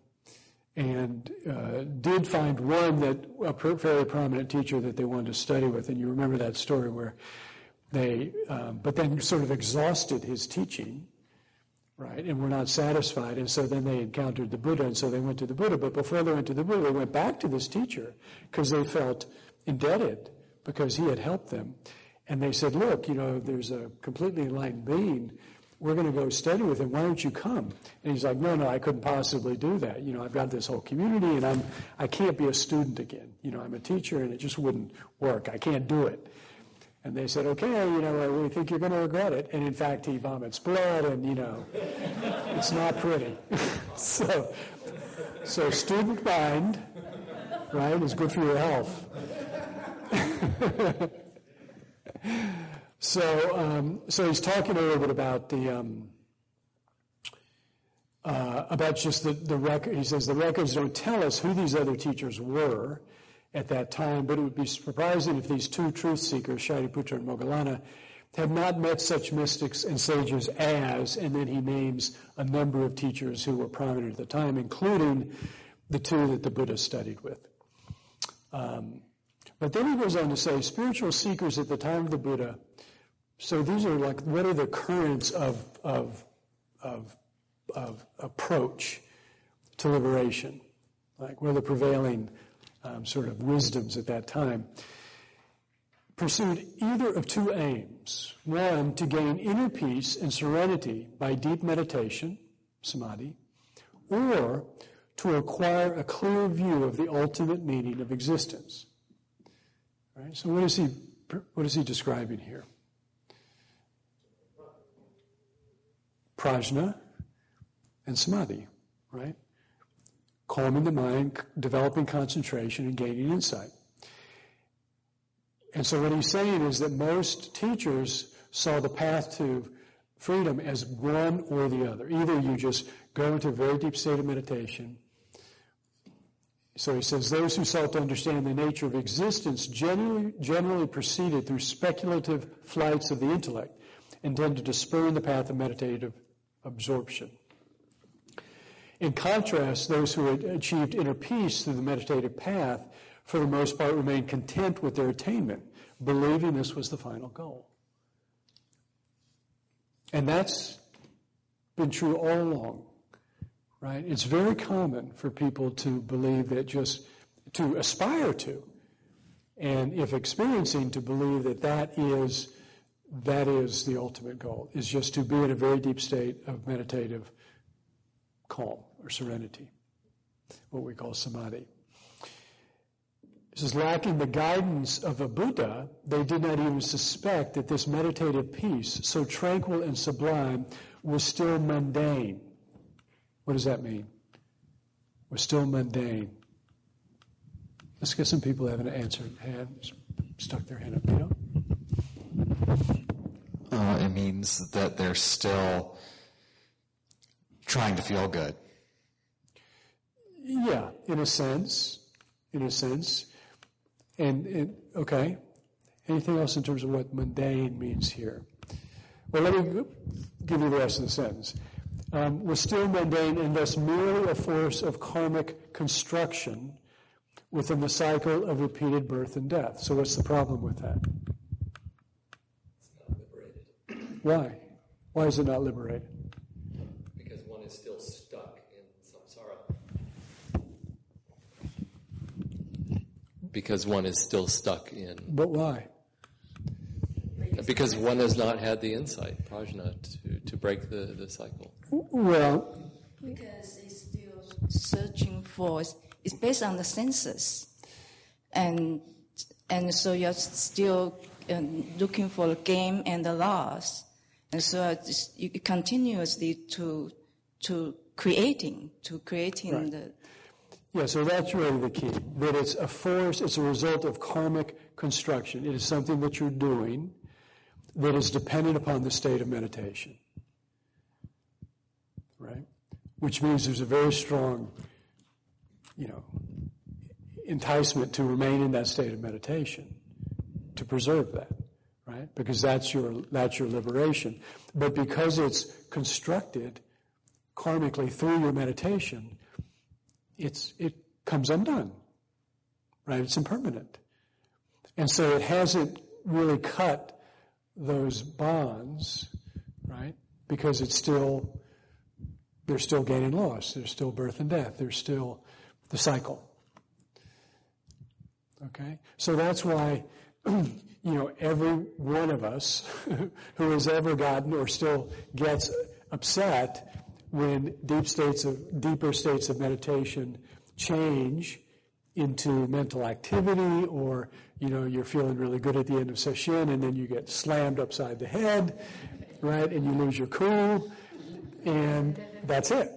did find one a very prominent teacher that they wanted to study with. And you remember that story where they, but then sort of exhausted his teaching, right, and were not satisfied, and so then they encountered the Buddha, and so they went to the Buddha. But before they went to the Buddha, they went back to this teacher because they felt indebted because he had helped them. And they said, look, there's a completely enlightened being. We're going to go study with him. Why don't you come? And he's like, no, I couldn't possibly do that. I've got this whole community, and I can't be a student again. I'm a teacher, and it just wouldn't work. I can't do it. And they said, okay, we think you're going to regret it. And in fact, he vomits blood, and, it's not pretty. So student mind, right, is good for your health. So he's talking a little bit about about just the record. He says the records don't tell us who these other teachers were at that time, but it would be surprising if these two truth seekers, Shariputra and Moggallana, had not met such mystics and sages as, and then he names a number of teachers who were prominent at the time, including the two that the Buddha studied with. But then he goes on to say, spiritual seekers at the time of the Buddha, so these are like, what are the currents of approach to liberation? Like, what are the prevailing sort of wisdoms at that time? Pursued either of two aims. One, to gain inner peace and serenity by deep meditation, samadhi, or to acquire a clear view of the ultimate meaning of existence. Right? So what is he describing here? prajna and samadhi, right? Calming the mind, developing concentration, and gaining insight. And so what he's saying is that most teachers saw the path to freedom as one or the other. Either you just go into a very deep state of meditation. So he says, those who sought to understand the nature of existence generally proceeded through speculative flights of the intellect, intended to spur the path of meditative absorption. In contrast, those who had achieved inner peace through the meditative path, for the most part, remained content with their attainment, believing this was the final goal. And that's been true all along, right? It's very common for people to believe that to aspire to, and if experiencing, to believe that is the ultimate goal, is just to be in a very deep state of meditative calm or serenity, what we call samadhi. It says, lacking the guidance of a Buddha, they did not even suspect that this meditative peace, so tranquil and sublime, was still mundane. What does that mean? Was still mundane. Let's get some people who haven't answered. Stuck their hand up. You know? It means that they're still trying to feel good. Yeah, in a sense. And okay. Anything else in terms of what mundane means here? Well, let me give you the rest of the sentence. Was still mundane and thus merely a force of karmic construction within the cycle of repeated birth and death. So what's the problem with that? It's not liberated. Why? Why is it not liberated? Because one is still stuck in samsara. Because one is still stuck in. But why? Because one has not had the insight, prajna, to break the cycle. Well, because it's still searching for, it's based on the senses. And so you're still looking for the gain and the loss. And so you continuously to creating right. the... Yeah, so that's really the key. That it's a force, it's a result of karmic construction. It is something that you're doing that is dependent upon the state of meditation. Right? Which means there's a very strong, enticement to remain in that state of meditation, to preserve that, right? Because that's your liberation. But because it's constructed karmically through your meditation, it comes undone, right? It's impermanent. And so it hasn't really cut those bonds, right? Because there's still gain and loss. There's still birth and death. There's still the cycle. Okay? So that's why, every one of us who has ever gotten or still gets upset when deeper states of meditation change into mental activity, or, you're feeling really good at the end of session and then you get slammed upside the head, right? And you lose your cool, and that's it.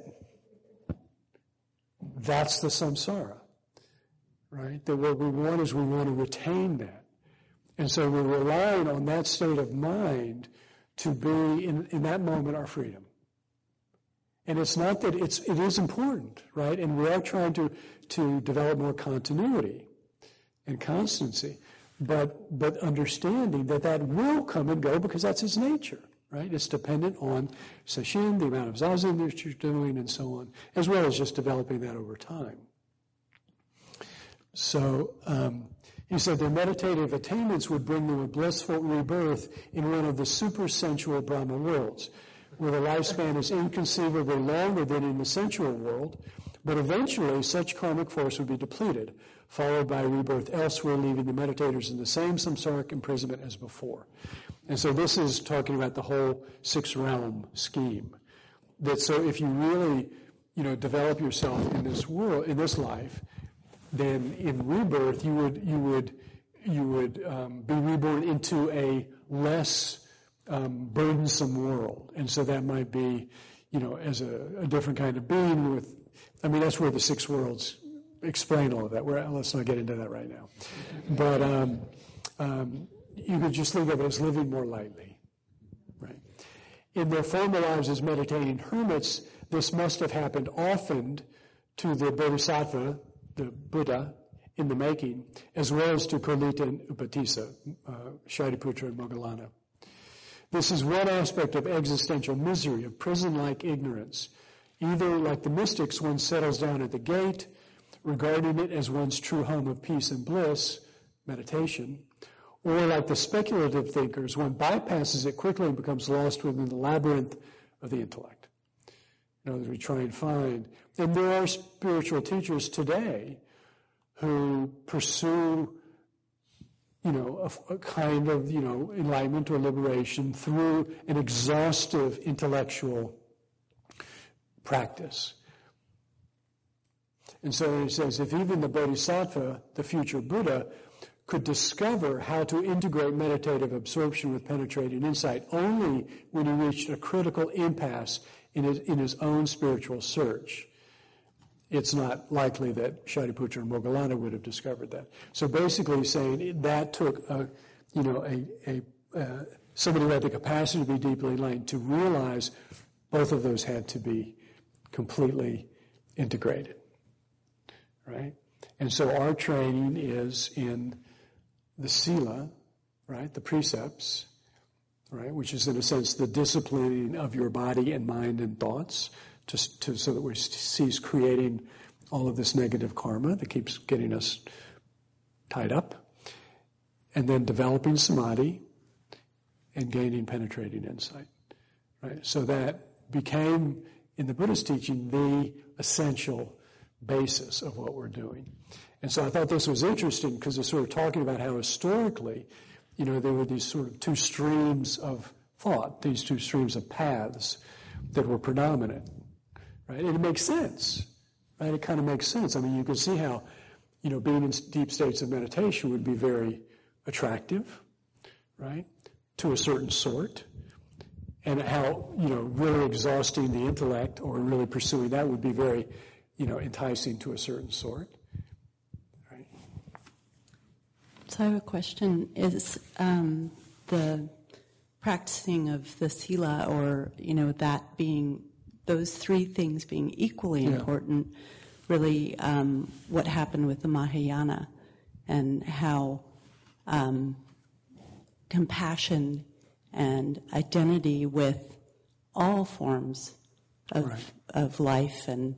That's the samsara, right? That what we want is we want to retain that. And so we're relying on that state of mind to be, in that moment, our freedom. And it's not that it is important, right? And we are trying to develop more continuity and constancy, but understanding that will come and go because that's its nature, right? It's dependent on sesshin, the amount of zazen that you're doing, and so on, as well as just developing that over time. So he said their meditative attainments would bring them a blissful rebirth in one of the super-sensual Brahma worlds, where the lifespan is inconceivably longer than in the sensual world, but eventually such karmic force would be depleted, followed by rebirth elsewhere, leaving the meditators in the same samsaric imprisonment as before. And so this is talking about the whole six-realm scheme. That so if you really, develop yourself in this world, in this life, then in rebirth you would be reborn into a less burdensome world. And so that might be, as a different kind of being with, that's where the six worlds explain all of that. Let's not get into that right now. But you could just think of it as living more lightly, right? In their former lives as meditating hermits, this must have happened often to the Bodhisattva, the Buddha, in the making, as well as to Kolita and Upatissa, Shariputra and Moggallana. This is one aspect of existential misery, of prison-like ignorance. Either, like the mystics, one settles down at the gate, regarding it as one's true home of peace and bliss, meditation, or like the speculative thinkers, one bypasses it quickly and becomes lost within the labyrinth of the intellect. In other words, we try and find, and there are spiritual teachers today who pursue, a kind of, enlightenment or liberation through an exhaustive intellectual practice. And so he says, if even the Bodhisattva, the future Buddha, could discover how to integrate meditative absorption with penetrating insight only when he reached a critical impasse in his own spiritual search, it's not likely that Shariputra and Moggallana would have discovered that. So basically he's saying that took somebody who had the capacity to be deeply enlightened to realize both of those had to be completely integrated, right? And so our training is in the sila, right, the precepts, right, which is in a sense the disciplining of your body and mind and thoughts, so that we cease creating all of this negative karma that keeps getting us tied up, and then developing samadhi and gaining penetrating insight, right? So that became, in the Buddhist teaching, the essential basis of what we're doing. And so I thought this was interesting because it's sort of talking about how historically, there were these sort of two streams of thought, these two streams of paths that were predominant. Right? And it makes sense, right? It kind of makes sense. You can see how, being in deep states of meditation would be very attractive, right, to a certain sort, and how, really exhausting the intellect or really pursuing that would be very, enticing to a certain sort, right? So I have a question. Is the practicing of the sila, or, that being, those three things being equally important, really what happened with the Mahayana and how compassion and identity with all forms of life and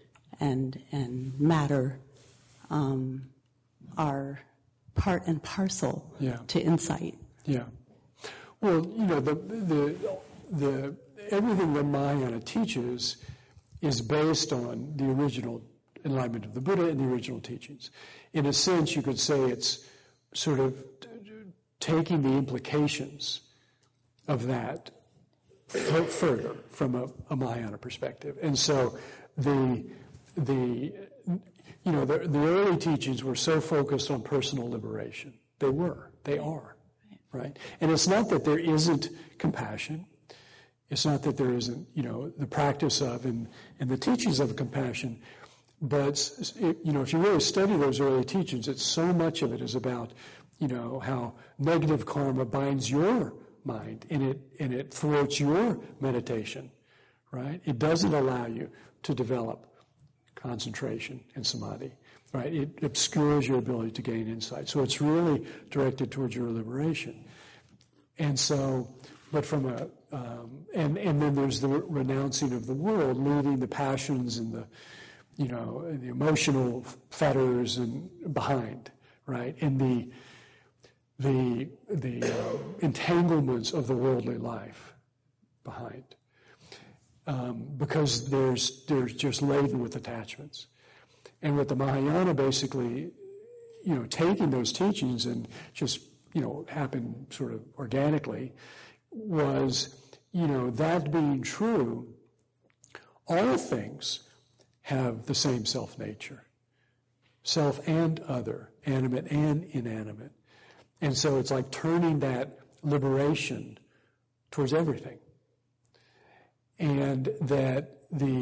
matter are part and parcel to insight. Yeah. Well, the everything that Mahayana teaches is based on the original enlightenment of the Buddha and the original teachings. In a sense, you could say it's sort of taking the implications of that further from a Mahayana perspective. And so the early teachings were so focused on personal liberation. They are, right? And it's not that there isn't compassion. It's not that there isn't, the practice of and the teachings of compassion, but, if you really study those early teachings, so much of it is about, how negative karma binds your mind and it thwarts your meditation, right? It doesn't allow you to develop concentration and samadhi, right? It obscures your ability to gain insight. So it's really directed towards your liberation. And so, but from and then there's the renouncing of the world, leaving the passions and the emotional fetters and behind, right? And the entanglements of the worldly life behind, because there's just laden with attachments. And with the Mahayana, basically, taking those teachings and just happened sort of organically, was, that being true, all things have the same self-nature, self and other, animate and inanimate. And so it's like turning that liberation towards everything. And that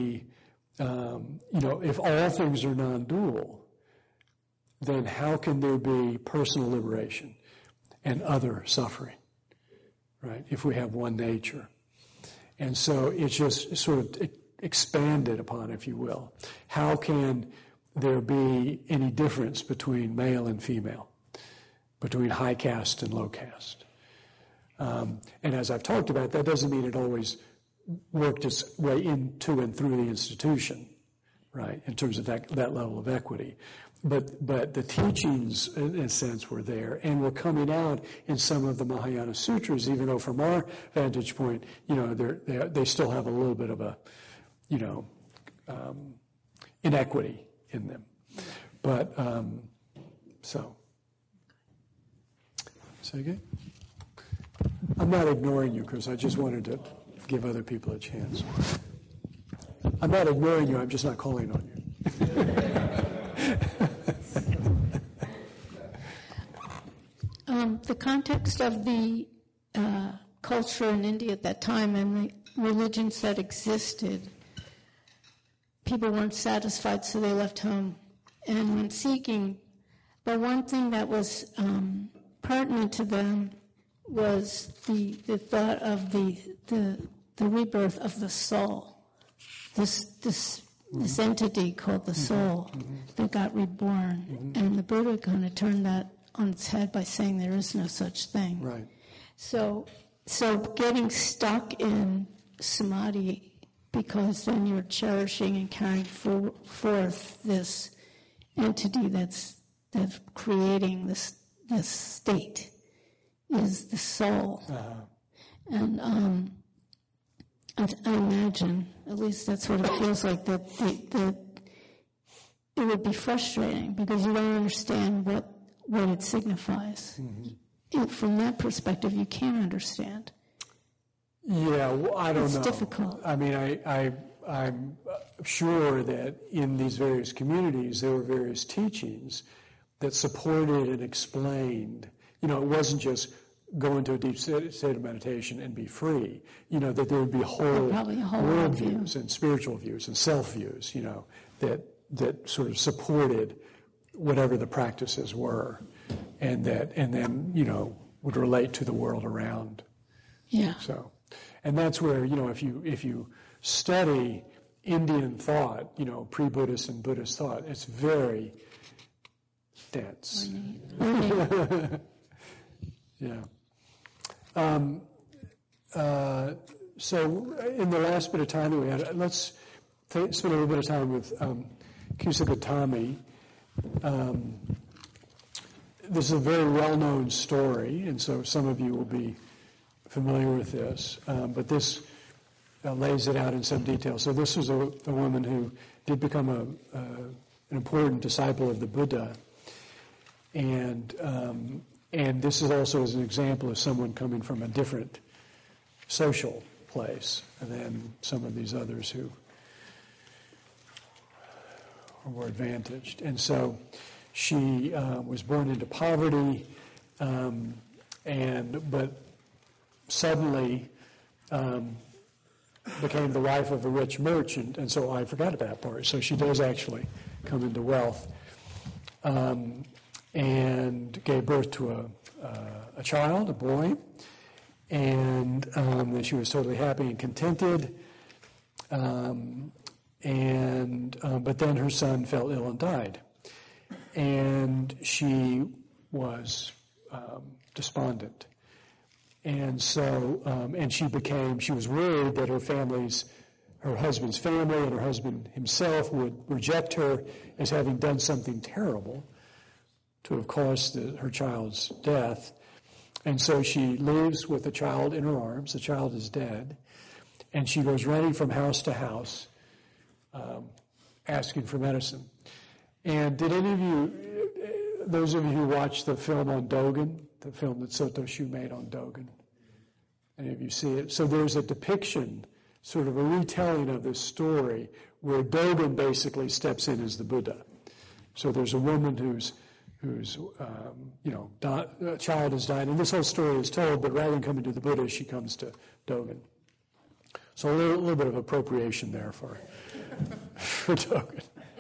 if all things are non-dual, then how can there be personal liberation and other suffering, right, if we have one nature? And so it's just sort of expanded upon, if you will. How can there be any difference between male and female, between high caste and low caste? And as I've talked about, that doesn't mean it always worked its way into and through the institution, right, in terms of that level of equity. But the teachings, in a sense, were there and were coming out in some of the Mahayana sutras, even though from our vantage point, they still have a little bit of a, inequity in them. But, so again, I'm not ignoring you, Chris. I just wanted to give other people a chance. I'm not ignoring you. I'm just not calling on you. The context of the culture in India at that time and the religions that existed, people weren't satisfied, so they left home and went seeking. But one thing that was pertinent to them was the thought of the rebirth of the soul. This entity called the soul that got reborn, and the Buddha kind of turned that on its head by saying there is no such thing. Right. So getting stuck in samadhi, because then you're cherishing and carrying forth this entity that's creating this state, is the soul. And I imagine, at least that's what it feels like, that it would be frustrating because you don't understand what it signifies. And from that perspective, you can't understand. Yeah, well, I don't know. It's difficult. I mean, I'm sure that in these various communities, there were various teachings that supported and explained. It wasn't just go into a deep state of meditation and be free. That there would be whole worldviews and spiritual views and self-views, that sort of supported whatever the practices were, and then would relate to the world around. Yeah. So, and that's where if you study Indian thought, pre-Buddhist and Buddhist thought, it's very dense. Yeah. So in the last bit of time that we had, let's spend a little bit of time with Kusagotami. This is a very well-known story, and so some of you will be familiar with this, but this lays it out in some detail. So this was a woman who did become an important disciple of the Buddha, and this is also as an example of someone coming from a different social place than some of these others who were advantaged. And so she was born into poverty, but suddenly became the wife of a rich merchant, and so I forgot about that part. So she does actually come into wealth, and gave birth to a child, a boy, and then she was totally happy and contented. But then her son fell ill and died, and she was despondent, and so she was worried that her husband's family and her husband himself would reject her as having done something terrible to have caused her child's death. And so she lives with the child in her arms. The child is dead. And she goes running from house to house, asking for medicine. And did any of you, those of you who watched the film on Dogen, the film that Soto Shu made on Dogen, any of you see it? So there's a depiction, sort of a retelling of this story, where Dogen basically steps in as the Buddha. So there's a woman who's whose child has died. And this whole story is told, but rather than coming to the Buddha, she comes to Dogen. So a little bit of appropriation there for Dogen.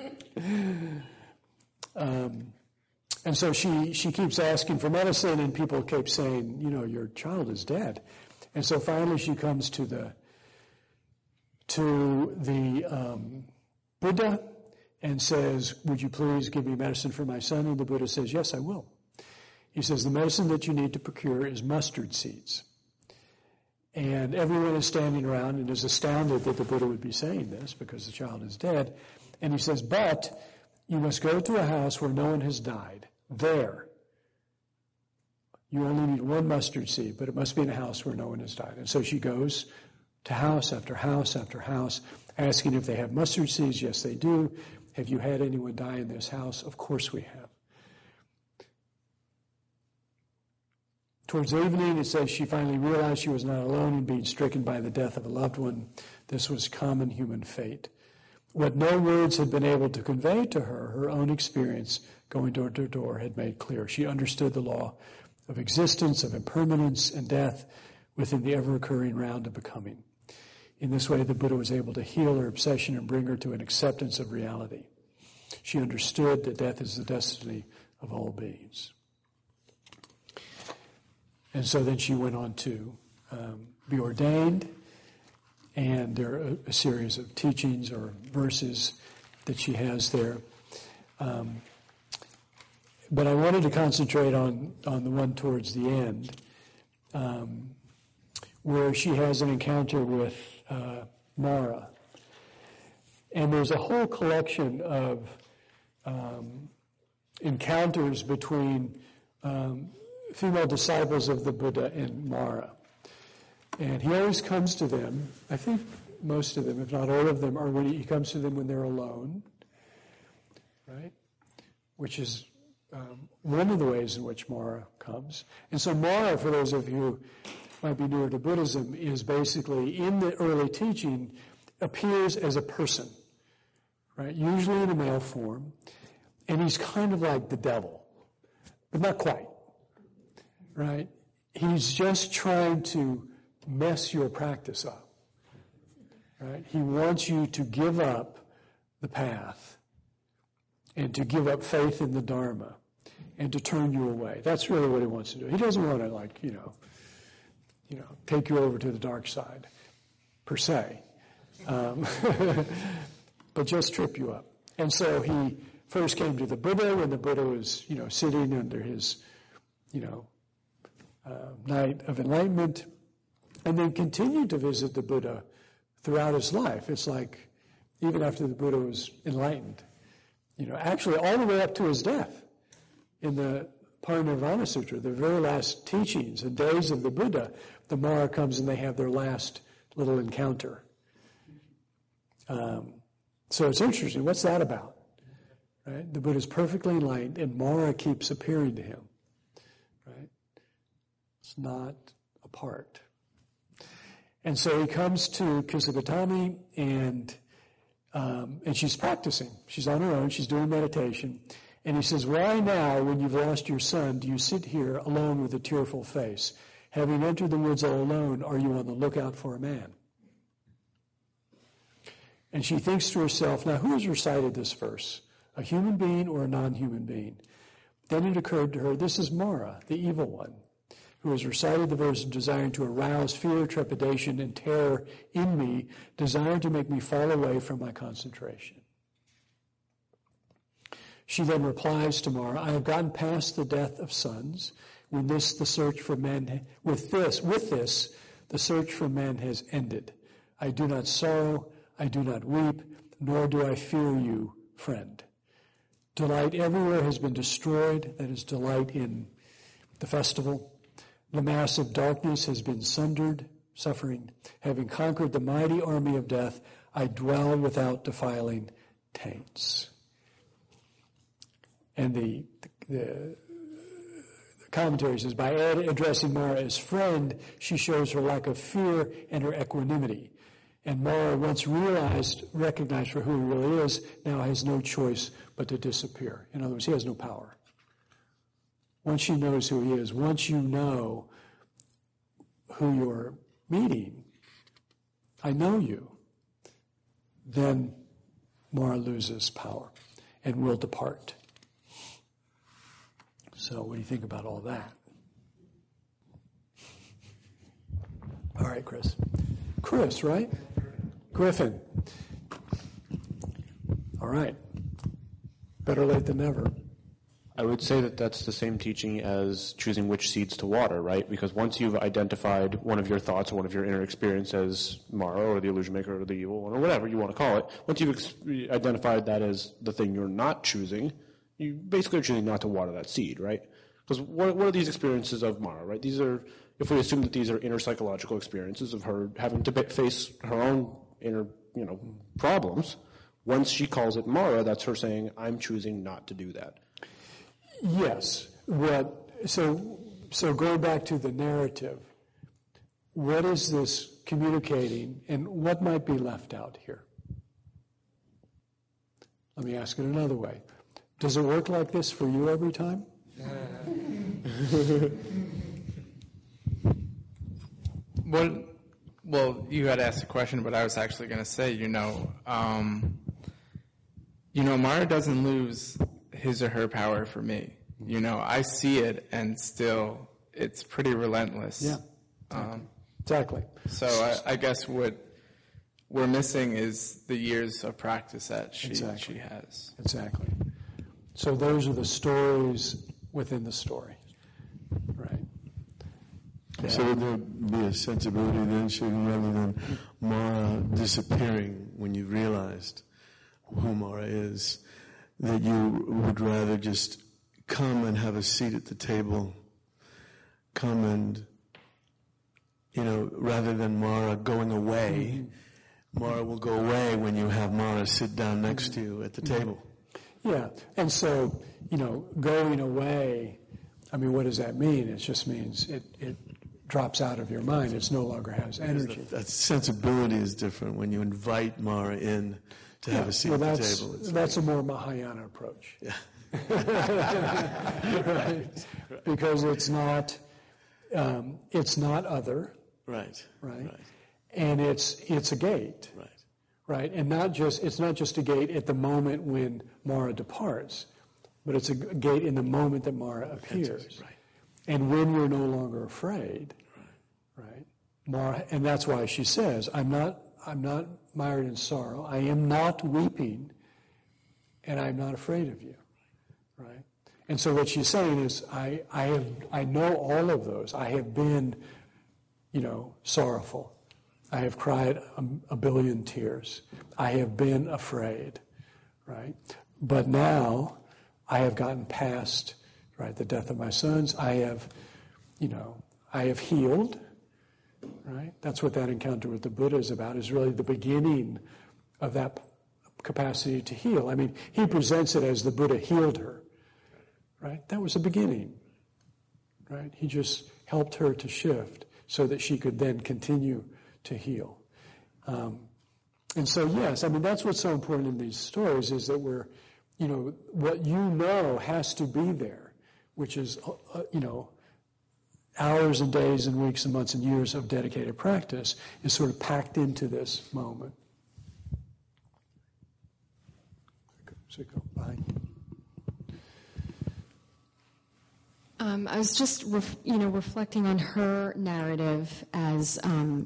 And so she keeps asking for medicine, and people keep saying, your child is dead. And so finally she comes to the Buddha and says, would you please give me medicine for my son? And the Buddha says, yes, I will. He says, the medicine that you need to procure is mustard seeds. And everyone is standing around and is astounded that the Buddha would be saying this because the child is dead. And he says, but you must go to a house where no one has died. There. You only need one mustard seed, but it must be in a house where no one has died. And so she goes to house after house after house, asking if they have mustard seeds. Yes, they do. Have you had anyone die in this house? Of course we have. Towards evening, it says she finally realized she was not alone in being stricken by the death of a loved one. This was common human fate. What no words had been able to convey to her, her own experience going door to door had made clear. She understood the law of existence, of impermanence and death within the ever-occurring round of becoming. In this way, the Buddha was able to heal her obsession and bring her to an acceptance of reality. She understood that death is the destiny of all beings. And so then she went on to be ordained, and there are a series of teachings or verses that she has there. But I wanted to concentrate on the one towards the end, where she has an encounter with Mara. And there's a whole collection of encounters between female disciples of the Buddha and Mara. And he always comes to them, I think most of them, if not all of them, are when he comes to them when they're alone, right? Which is one of the ways in which Mara comes. And so Mara, for those of you who might be newer to Buddhism, is basically, in the early teaching, appears as a person, right? Usually in a male form. And he's kind of like the devil, but not quite, right? He's just trying to mess your practice up, right? He wants you to give up the path and to give up faith in the Dharma and to turn you away. That's really what he wants to do. He doesn't want to, take you over to the dark side, per se, but just trip you up. And so he first came to the Buddha when the Buddha was, sitting under his, night of enlightenment, and then continued to visit the Buddha throughout his life. It's like even after the Buddha was enlightened, actually all the way up to his death. In the Parinirvana Sutra, the very last teachings and days of the Buddha, the Mara comes and they have their last little encounter. So it's interesting. What's that about? Right? The Buddha's perfectly enlightened, and Mara keeps appearing to him. Right? It's not apart. And so he comes to Kusagotami, and she's practicing. She's on her own. She's doing meditation. And he says, why now, when you've lost your son, do you sit here alone with a tearful face? Having entered the woods all alone, are you on the lookout for a man? And she thinks to herself, now who has recited this verse? A human being or a non-human being? Then it occurred to her, this is Mara, the evil one, who has recited the verse desiring to arouse fear, trepidation, and terror in me, desiring to make me fall away from my concentration. She then replies to Mara, I have gotten past the death of sons. With this, the search for men has ended. I do not sorrow, I do not weep, nor do I fear you, friend. Delight everywhere has been destroyed, that is, delight in the festival. The mass of darkness has been sundered, suffering. Having conquered the mighty army of death, I dwell without defiling taints. And the commentary says, by addressing Mara as friend, she shows her lack of fear and her equanimity. And Mara, once recognized for who he really is, now has no choice but to disappear. In other words, he has no power. once she knows who he is, once you know who you're meeting, I know you, then Mara loses power and will depart. So what do you think about all that? All right, Chris. Chris, right? Griffin. All right. Better late than never. I would say that that's the same teaching as choosing which seeds to water, right? Because once you've identified one of your thoughts or one of your inner experience as Mara or the illusion maker or the evil one or whatever you want to call it, once you've identified that as the thing you're not choosing, you basically are choosing not to water that seed, right? Because what are these experiences of Mara, right? These are, if we assume that these are inner psychological experiences of her having to face her own inner, problems, once she calls it Mara, that's her saying, I'm choosing not to do that. Yes. So going back to the narrative, what is this communicating and what might be left out here? Let me ask it another way. Does it work like this for you every time? Well, you had asked a question, but I was actually going to say, Mara doesn't lose his or her power for me. I see it, and still, it's pretty relentless. Yeah, exactly. So I guess what we're missing is the years of practice that she has. Exactly. So those are the stories within the story, right? Yeah. So would there be a sensibility then, Shuddhi, rather than Mara disappearing when you realized who Mara is, that you would rather just come and have a seat at the table, come and, rather than Mara going away, Mara will go away when you have Mara sit down next to you at the table. Yeah, and so, going away, what does that mean? It just means it drops out of your mind. It no longer has energy. That sensibility is different when you invite Mara in to have a seat at the table. That's a more Mahayana approach. Yeah. Right? Because it's not other. Right. And it's a gate. Right. And it's not just a gate at the moment when Mara departs, but it's a gate in the moment that Mara appears. Right. And when we're no longer afraid, right? Mara, and that's why she says, I'm not mired in sorrow. I am not weeping, and I'm not afraid of you, right? And so what she's saying is, I know all of those. I have been, sorrowful. I have cried a billion tears. I have been afraid, right? But now I have gotten past, right, the death of my sons. I have healed, right? That's what that encounter with the Buddha is about, is really the beginning of that capacity to heal. He presents it as the Buddha healed her, right? That was the beginning, right? He just helped her to shift so that she could then continue to heal. And so, yes, that's what's so important in these stories, is that we're, what has to be there, which is, hours and days and weeks and months and years of dedicated practice, is sort of packed into this moment. So go behind. I was just, reflecting on her narrative as,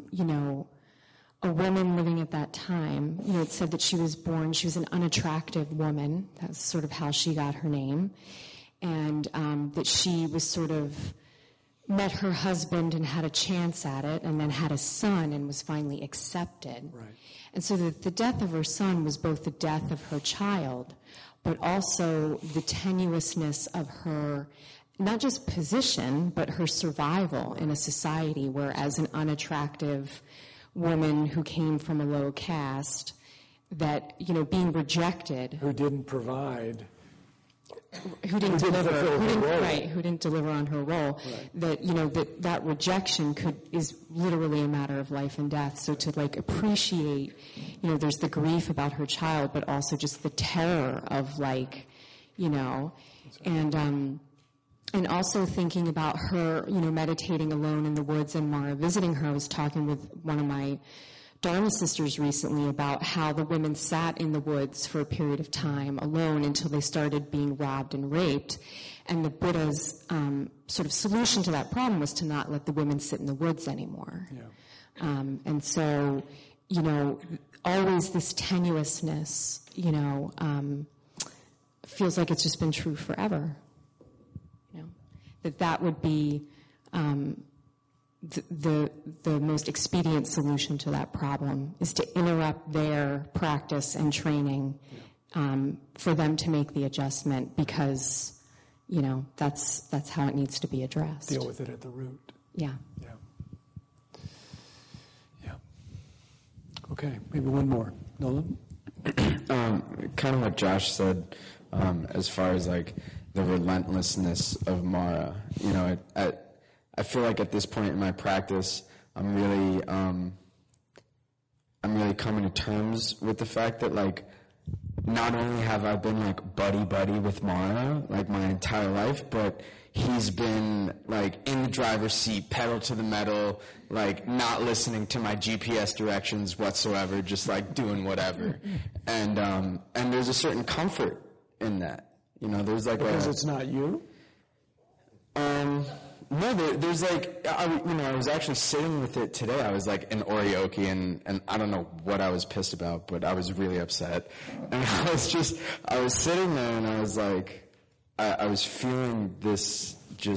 a woman living at that time. It said that she was an unattractive woman. That's sort of how she got her name. And that she was sort of met her husband and had a chance at it, and then had a son and was finally accepted. Right. And so the death of her son was both the death of her child, but also the tenuousness of her, not just position, but her survival in a society where, as an unattractive woman who came from a low caste, that, being rejected. Who didn't provide. Who didn't deliver on her role. Right. That rejection is literally a matter of life and death. So to appreciate, there's the grief about her child, but also just the terror of and also thinking about her, meditating alone in the woods and Mara visiting her. I was talking with one of my Dharma sisters recently about how the women sat in the woods for a period of time alone until they started being robbed and raped. And the Buddha's sort of solution to that problem was to not let the women sit in the woods anymore. Yeah. And so, always this tenuousness, feels like it's just been true forever. That would be the most expedient solution to that problem, is to interrupt their practice and training for them to make the adjustment, because that's how it needs to be addressed. Deal with it at the root. Yeah. Okay, maybe one more. Nolan? Kind of what Josh said, as far as like the relentlessness of Mara. I feel like at this point in my practice, I'm really coming to terms with the fact that, like, not only have I been like buddy with Mara like my entire life, but he's been like in the driver's seat, pedal to the metal, like not listening to my GPS directions whatsoever, just like doing whatever. And there's a certain comfort in that. There's like because it's not you? No, there's like, I was actually sitting with it today. I was like in Orioke, and I don't know what I was pissed about, but I was really upset. And I was sitting there, and I was like, I was feeling this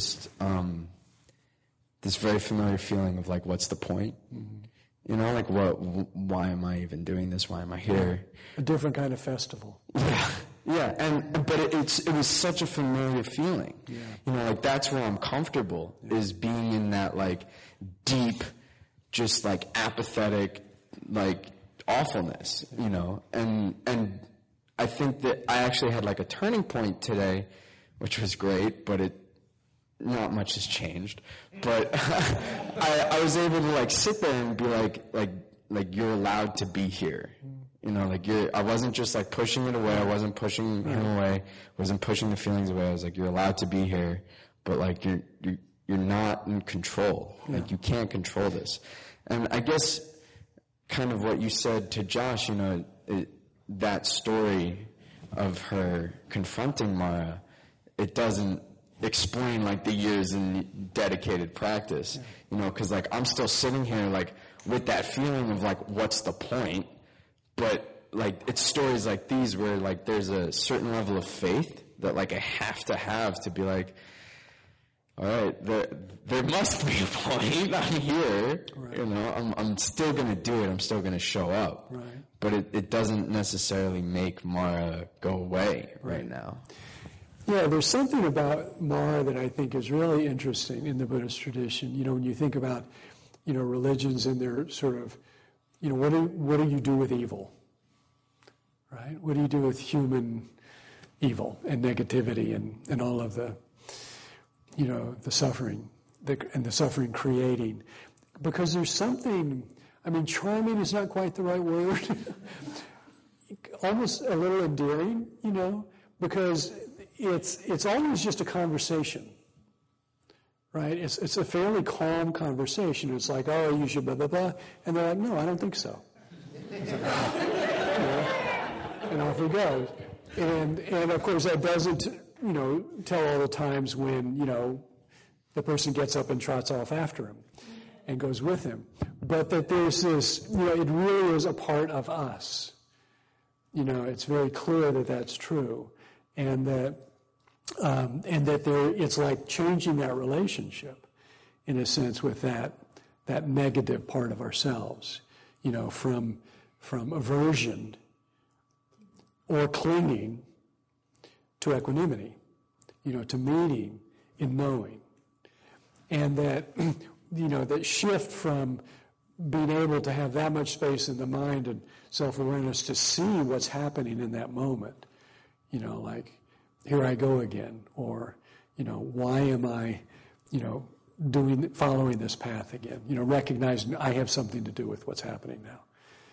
this very familiar feeling of like, what's the point? Mm-hmm. Like why am I even doing this? Why am I here? A different kind of festival. Yeah, but it was such a familiar feeling. Yeah. Like that's where I'm comfortable, is being in that like deep, just like apathetic, like awfulness, and I think that I actually had like a turning point today, which was great, but not much has changed. But I was able to like sit there and be like you're allowed to be here. I wasn't just like pushing it away. I wasn't pushing him away. Wasn't pushing the feelings away. I was like, you're allowed to be here, but like you're not in control. Like you can't control this. And I guess kind of what you said to Josh, that story of her confronting Mara, it doesn't explain like the years in dedicated practice, because like I'm still sitting here like with that feeling of like, what's the point? But like it's stories like these where like there's a certain level of faith that like I have to be like, all right, there must be a point. I'm here, right. I'm still going to do it. I'm still going to show up. Right. But it doesn't necessarily make Mara go away right now. Yeah, there's something about Mara that I think is really interesting in the Buddhist tradition. When you think about, religions and their sort of, what do you do with evil? Right? What do you do with human evil and negativity and all of the, the suffering and the suffering creating? Because there's something, charming is not quite the right word, almost a little endearing, because it's always just a conversation. Right? It's a fairly calm conversation. It's like, oh, you should blah, blah, blah. And they're like, no, I don't think so. And off he goes. And of course, that doesn't, tell all the times when, the person gets up and trots off after him and goes with him. But that there's this, it really is a part of us. It's very clear that that's true. And that it's like changing that relationship, in a sense, with that negative part of ourselves, from aversion or clinging to equanimity, to meeting in knowing, and that that shift from being able to have that much space in the mind and self-awareness to see what's happening in that moment, like, here I go again, or, why am I, following this path again, recognizing I have something to do with what's happening now.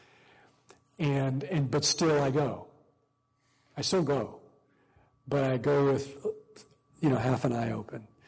But still I go. I still go. But I go with, half an eye open,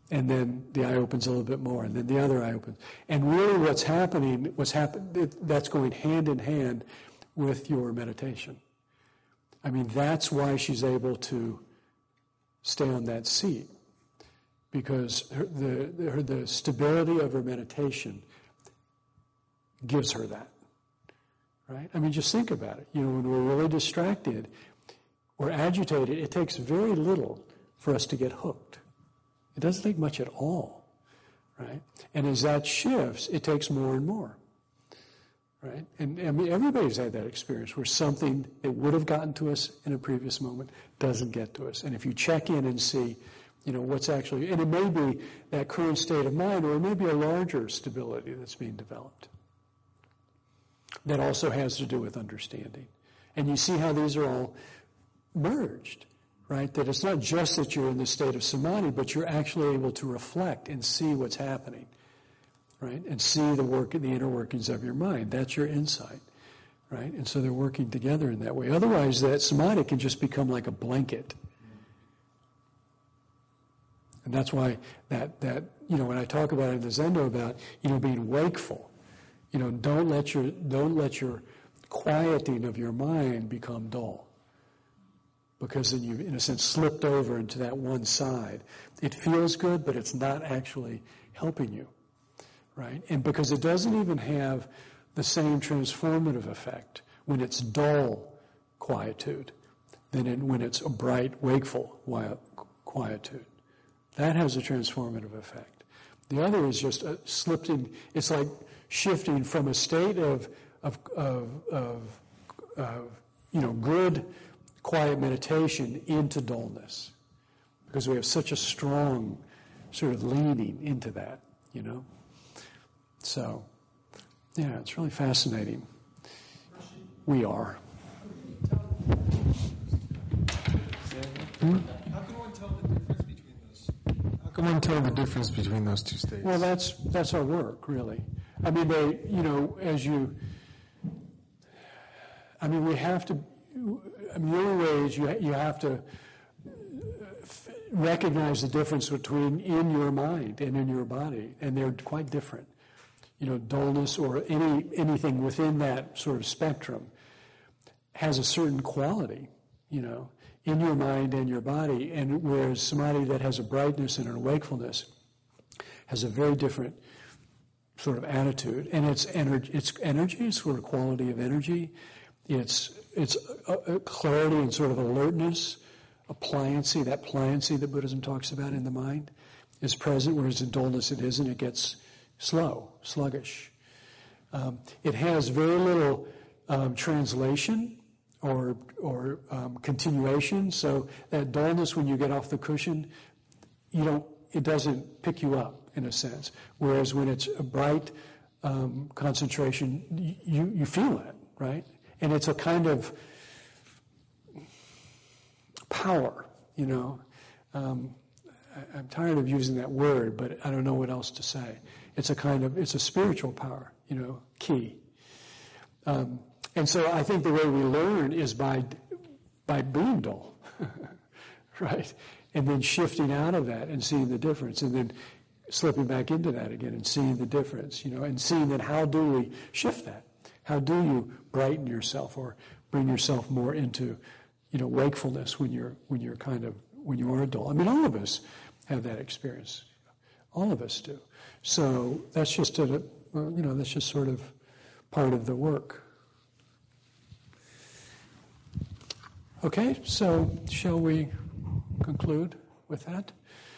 And then the eye opens a little bit more, and then the other eye opens. And really what's happening, that's going hand in hand with your meditation. I mean, that's why she's able to stay on that seat, because the stability of her meditation gives her that, right? I mean, just think about it. You know, when we're really distracted or agitated, it takes very little for us to get hooked. It doesn't take much at all, right? And as that shifts, it takes more and more, right? And I mean, everybody's had that experience where something that would have gotten to us in a previous moment doesn't get to us. And if you check in and see, you know, what's actually, and it may be that current state of mind, or it may be a larger stability that's being developed that also has to do with understanding. And you see how these are all merged. Right? That it's not just that you're in the state of samadhi, but you're actually able to reflect and see what's happening, right? And see the inner workings of your mind. That's your insight, right? And so they're working together in that way. Otherwise, that samadhi can just become like a blanket. And that's why that you know, when I talk about it in the Zendo about, you know, being wakeful, you know, don't let your quieting of your mind become dull. Because then you've, in a sense, slipped over into that one side. It feels good, but it's not actually helping you, right? And because it doesn't even have the same transformative effect when it's dull quietude than when it's a bright, wakeful quietude. That has a transformative effect. The other is just slipped in. It's like shifting from a state of you know, good, quiet meditation into dullness, because we have such a strong sort of leaning into that, you know. So, yeah, it's really fascinating. We are. How can one tell the difference between those? How can one tell the difference between those two states? Well, that's our work, really. I mean, we have to. I mean, the only way is you have to recognize the difference between in your mind and in your body, and they're quite different. You know, dullness or anything within that sort of spectrum has a certain quality, you know, in your mind and your body, and whereas samadhi that has a brightness and a wakefulness has a very different sort of attitude, and it's energy, sort of quality of energy. It's a clarity and sort of alertness, a pliancy. That pliancy that Buddhism talks about in the mind is present, whereas in dullness it isn't. It gets slow, sluggish. It has very little translation or continuation. So that dullness, when you get off the cushion, it doesn't pick you up in a sense. Whereas when it's a bright concentration, you feel it, right? And it's a kind of power, you know. I'm tired of using that word, but I don't know what else to say. It's a spiritual power, you know, key. And so I think the way we learn is by being dull, right? And then shifting out of that and seeing the difference, and then slipping back into that again and seeing the difference, you know, and seeing that how do we shift that? How do you brighten yourself or bring yourself more into, you know, wakefulness when you are dull? I mean, all of us have that experience. All of us do. So that's just that's just sort of part of the work. Okay, so shall we conclude with that?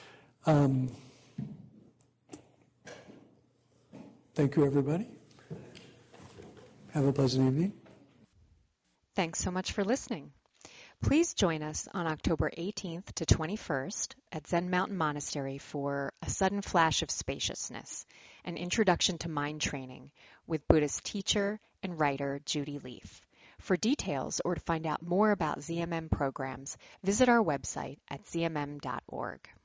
Thank you, everybody. Have a pleasant evening. Thanks so much for listening. Please join us on October 18th to 21st at Zen Mountain Monastery for A Sudden Flash of Spaciousness, an introduction to mind training with Buddhist teacher and writer Judy Leaf. For details or to find out more about ZMM programs, visit our website at zmm.org.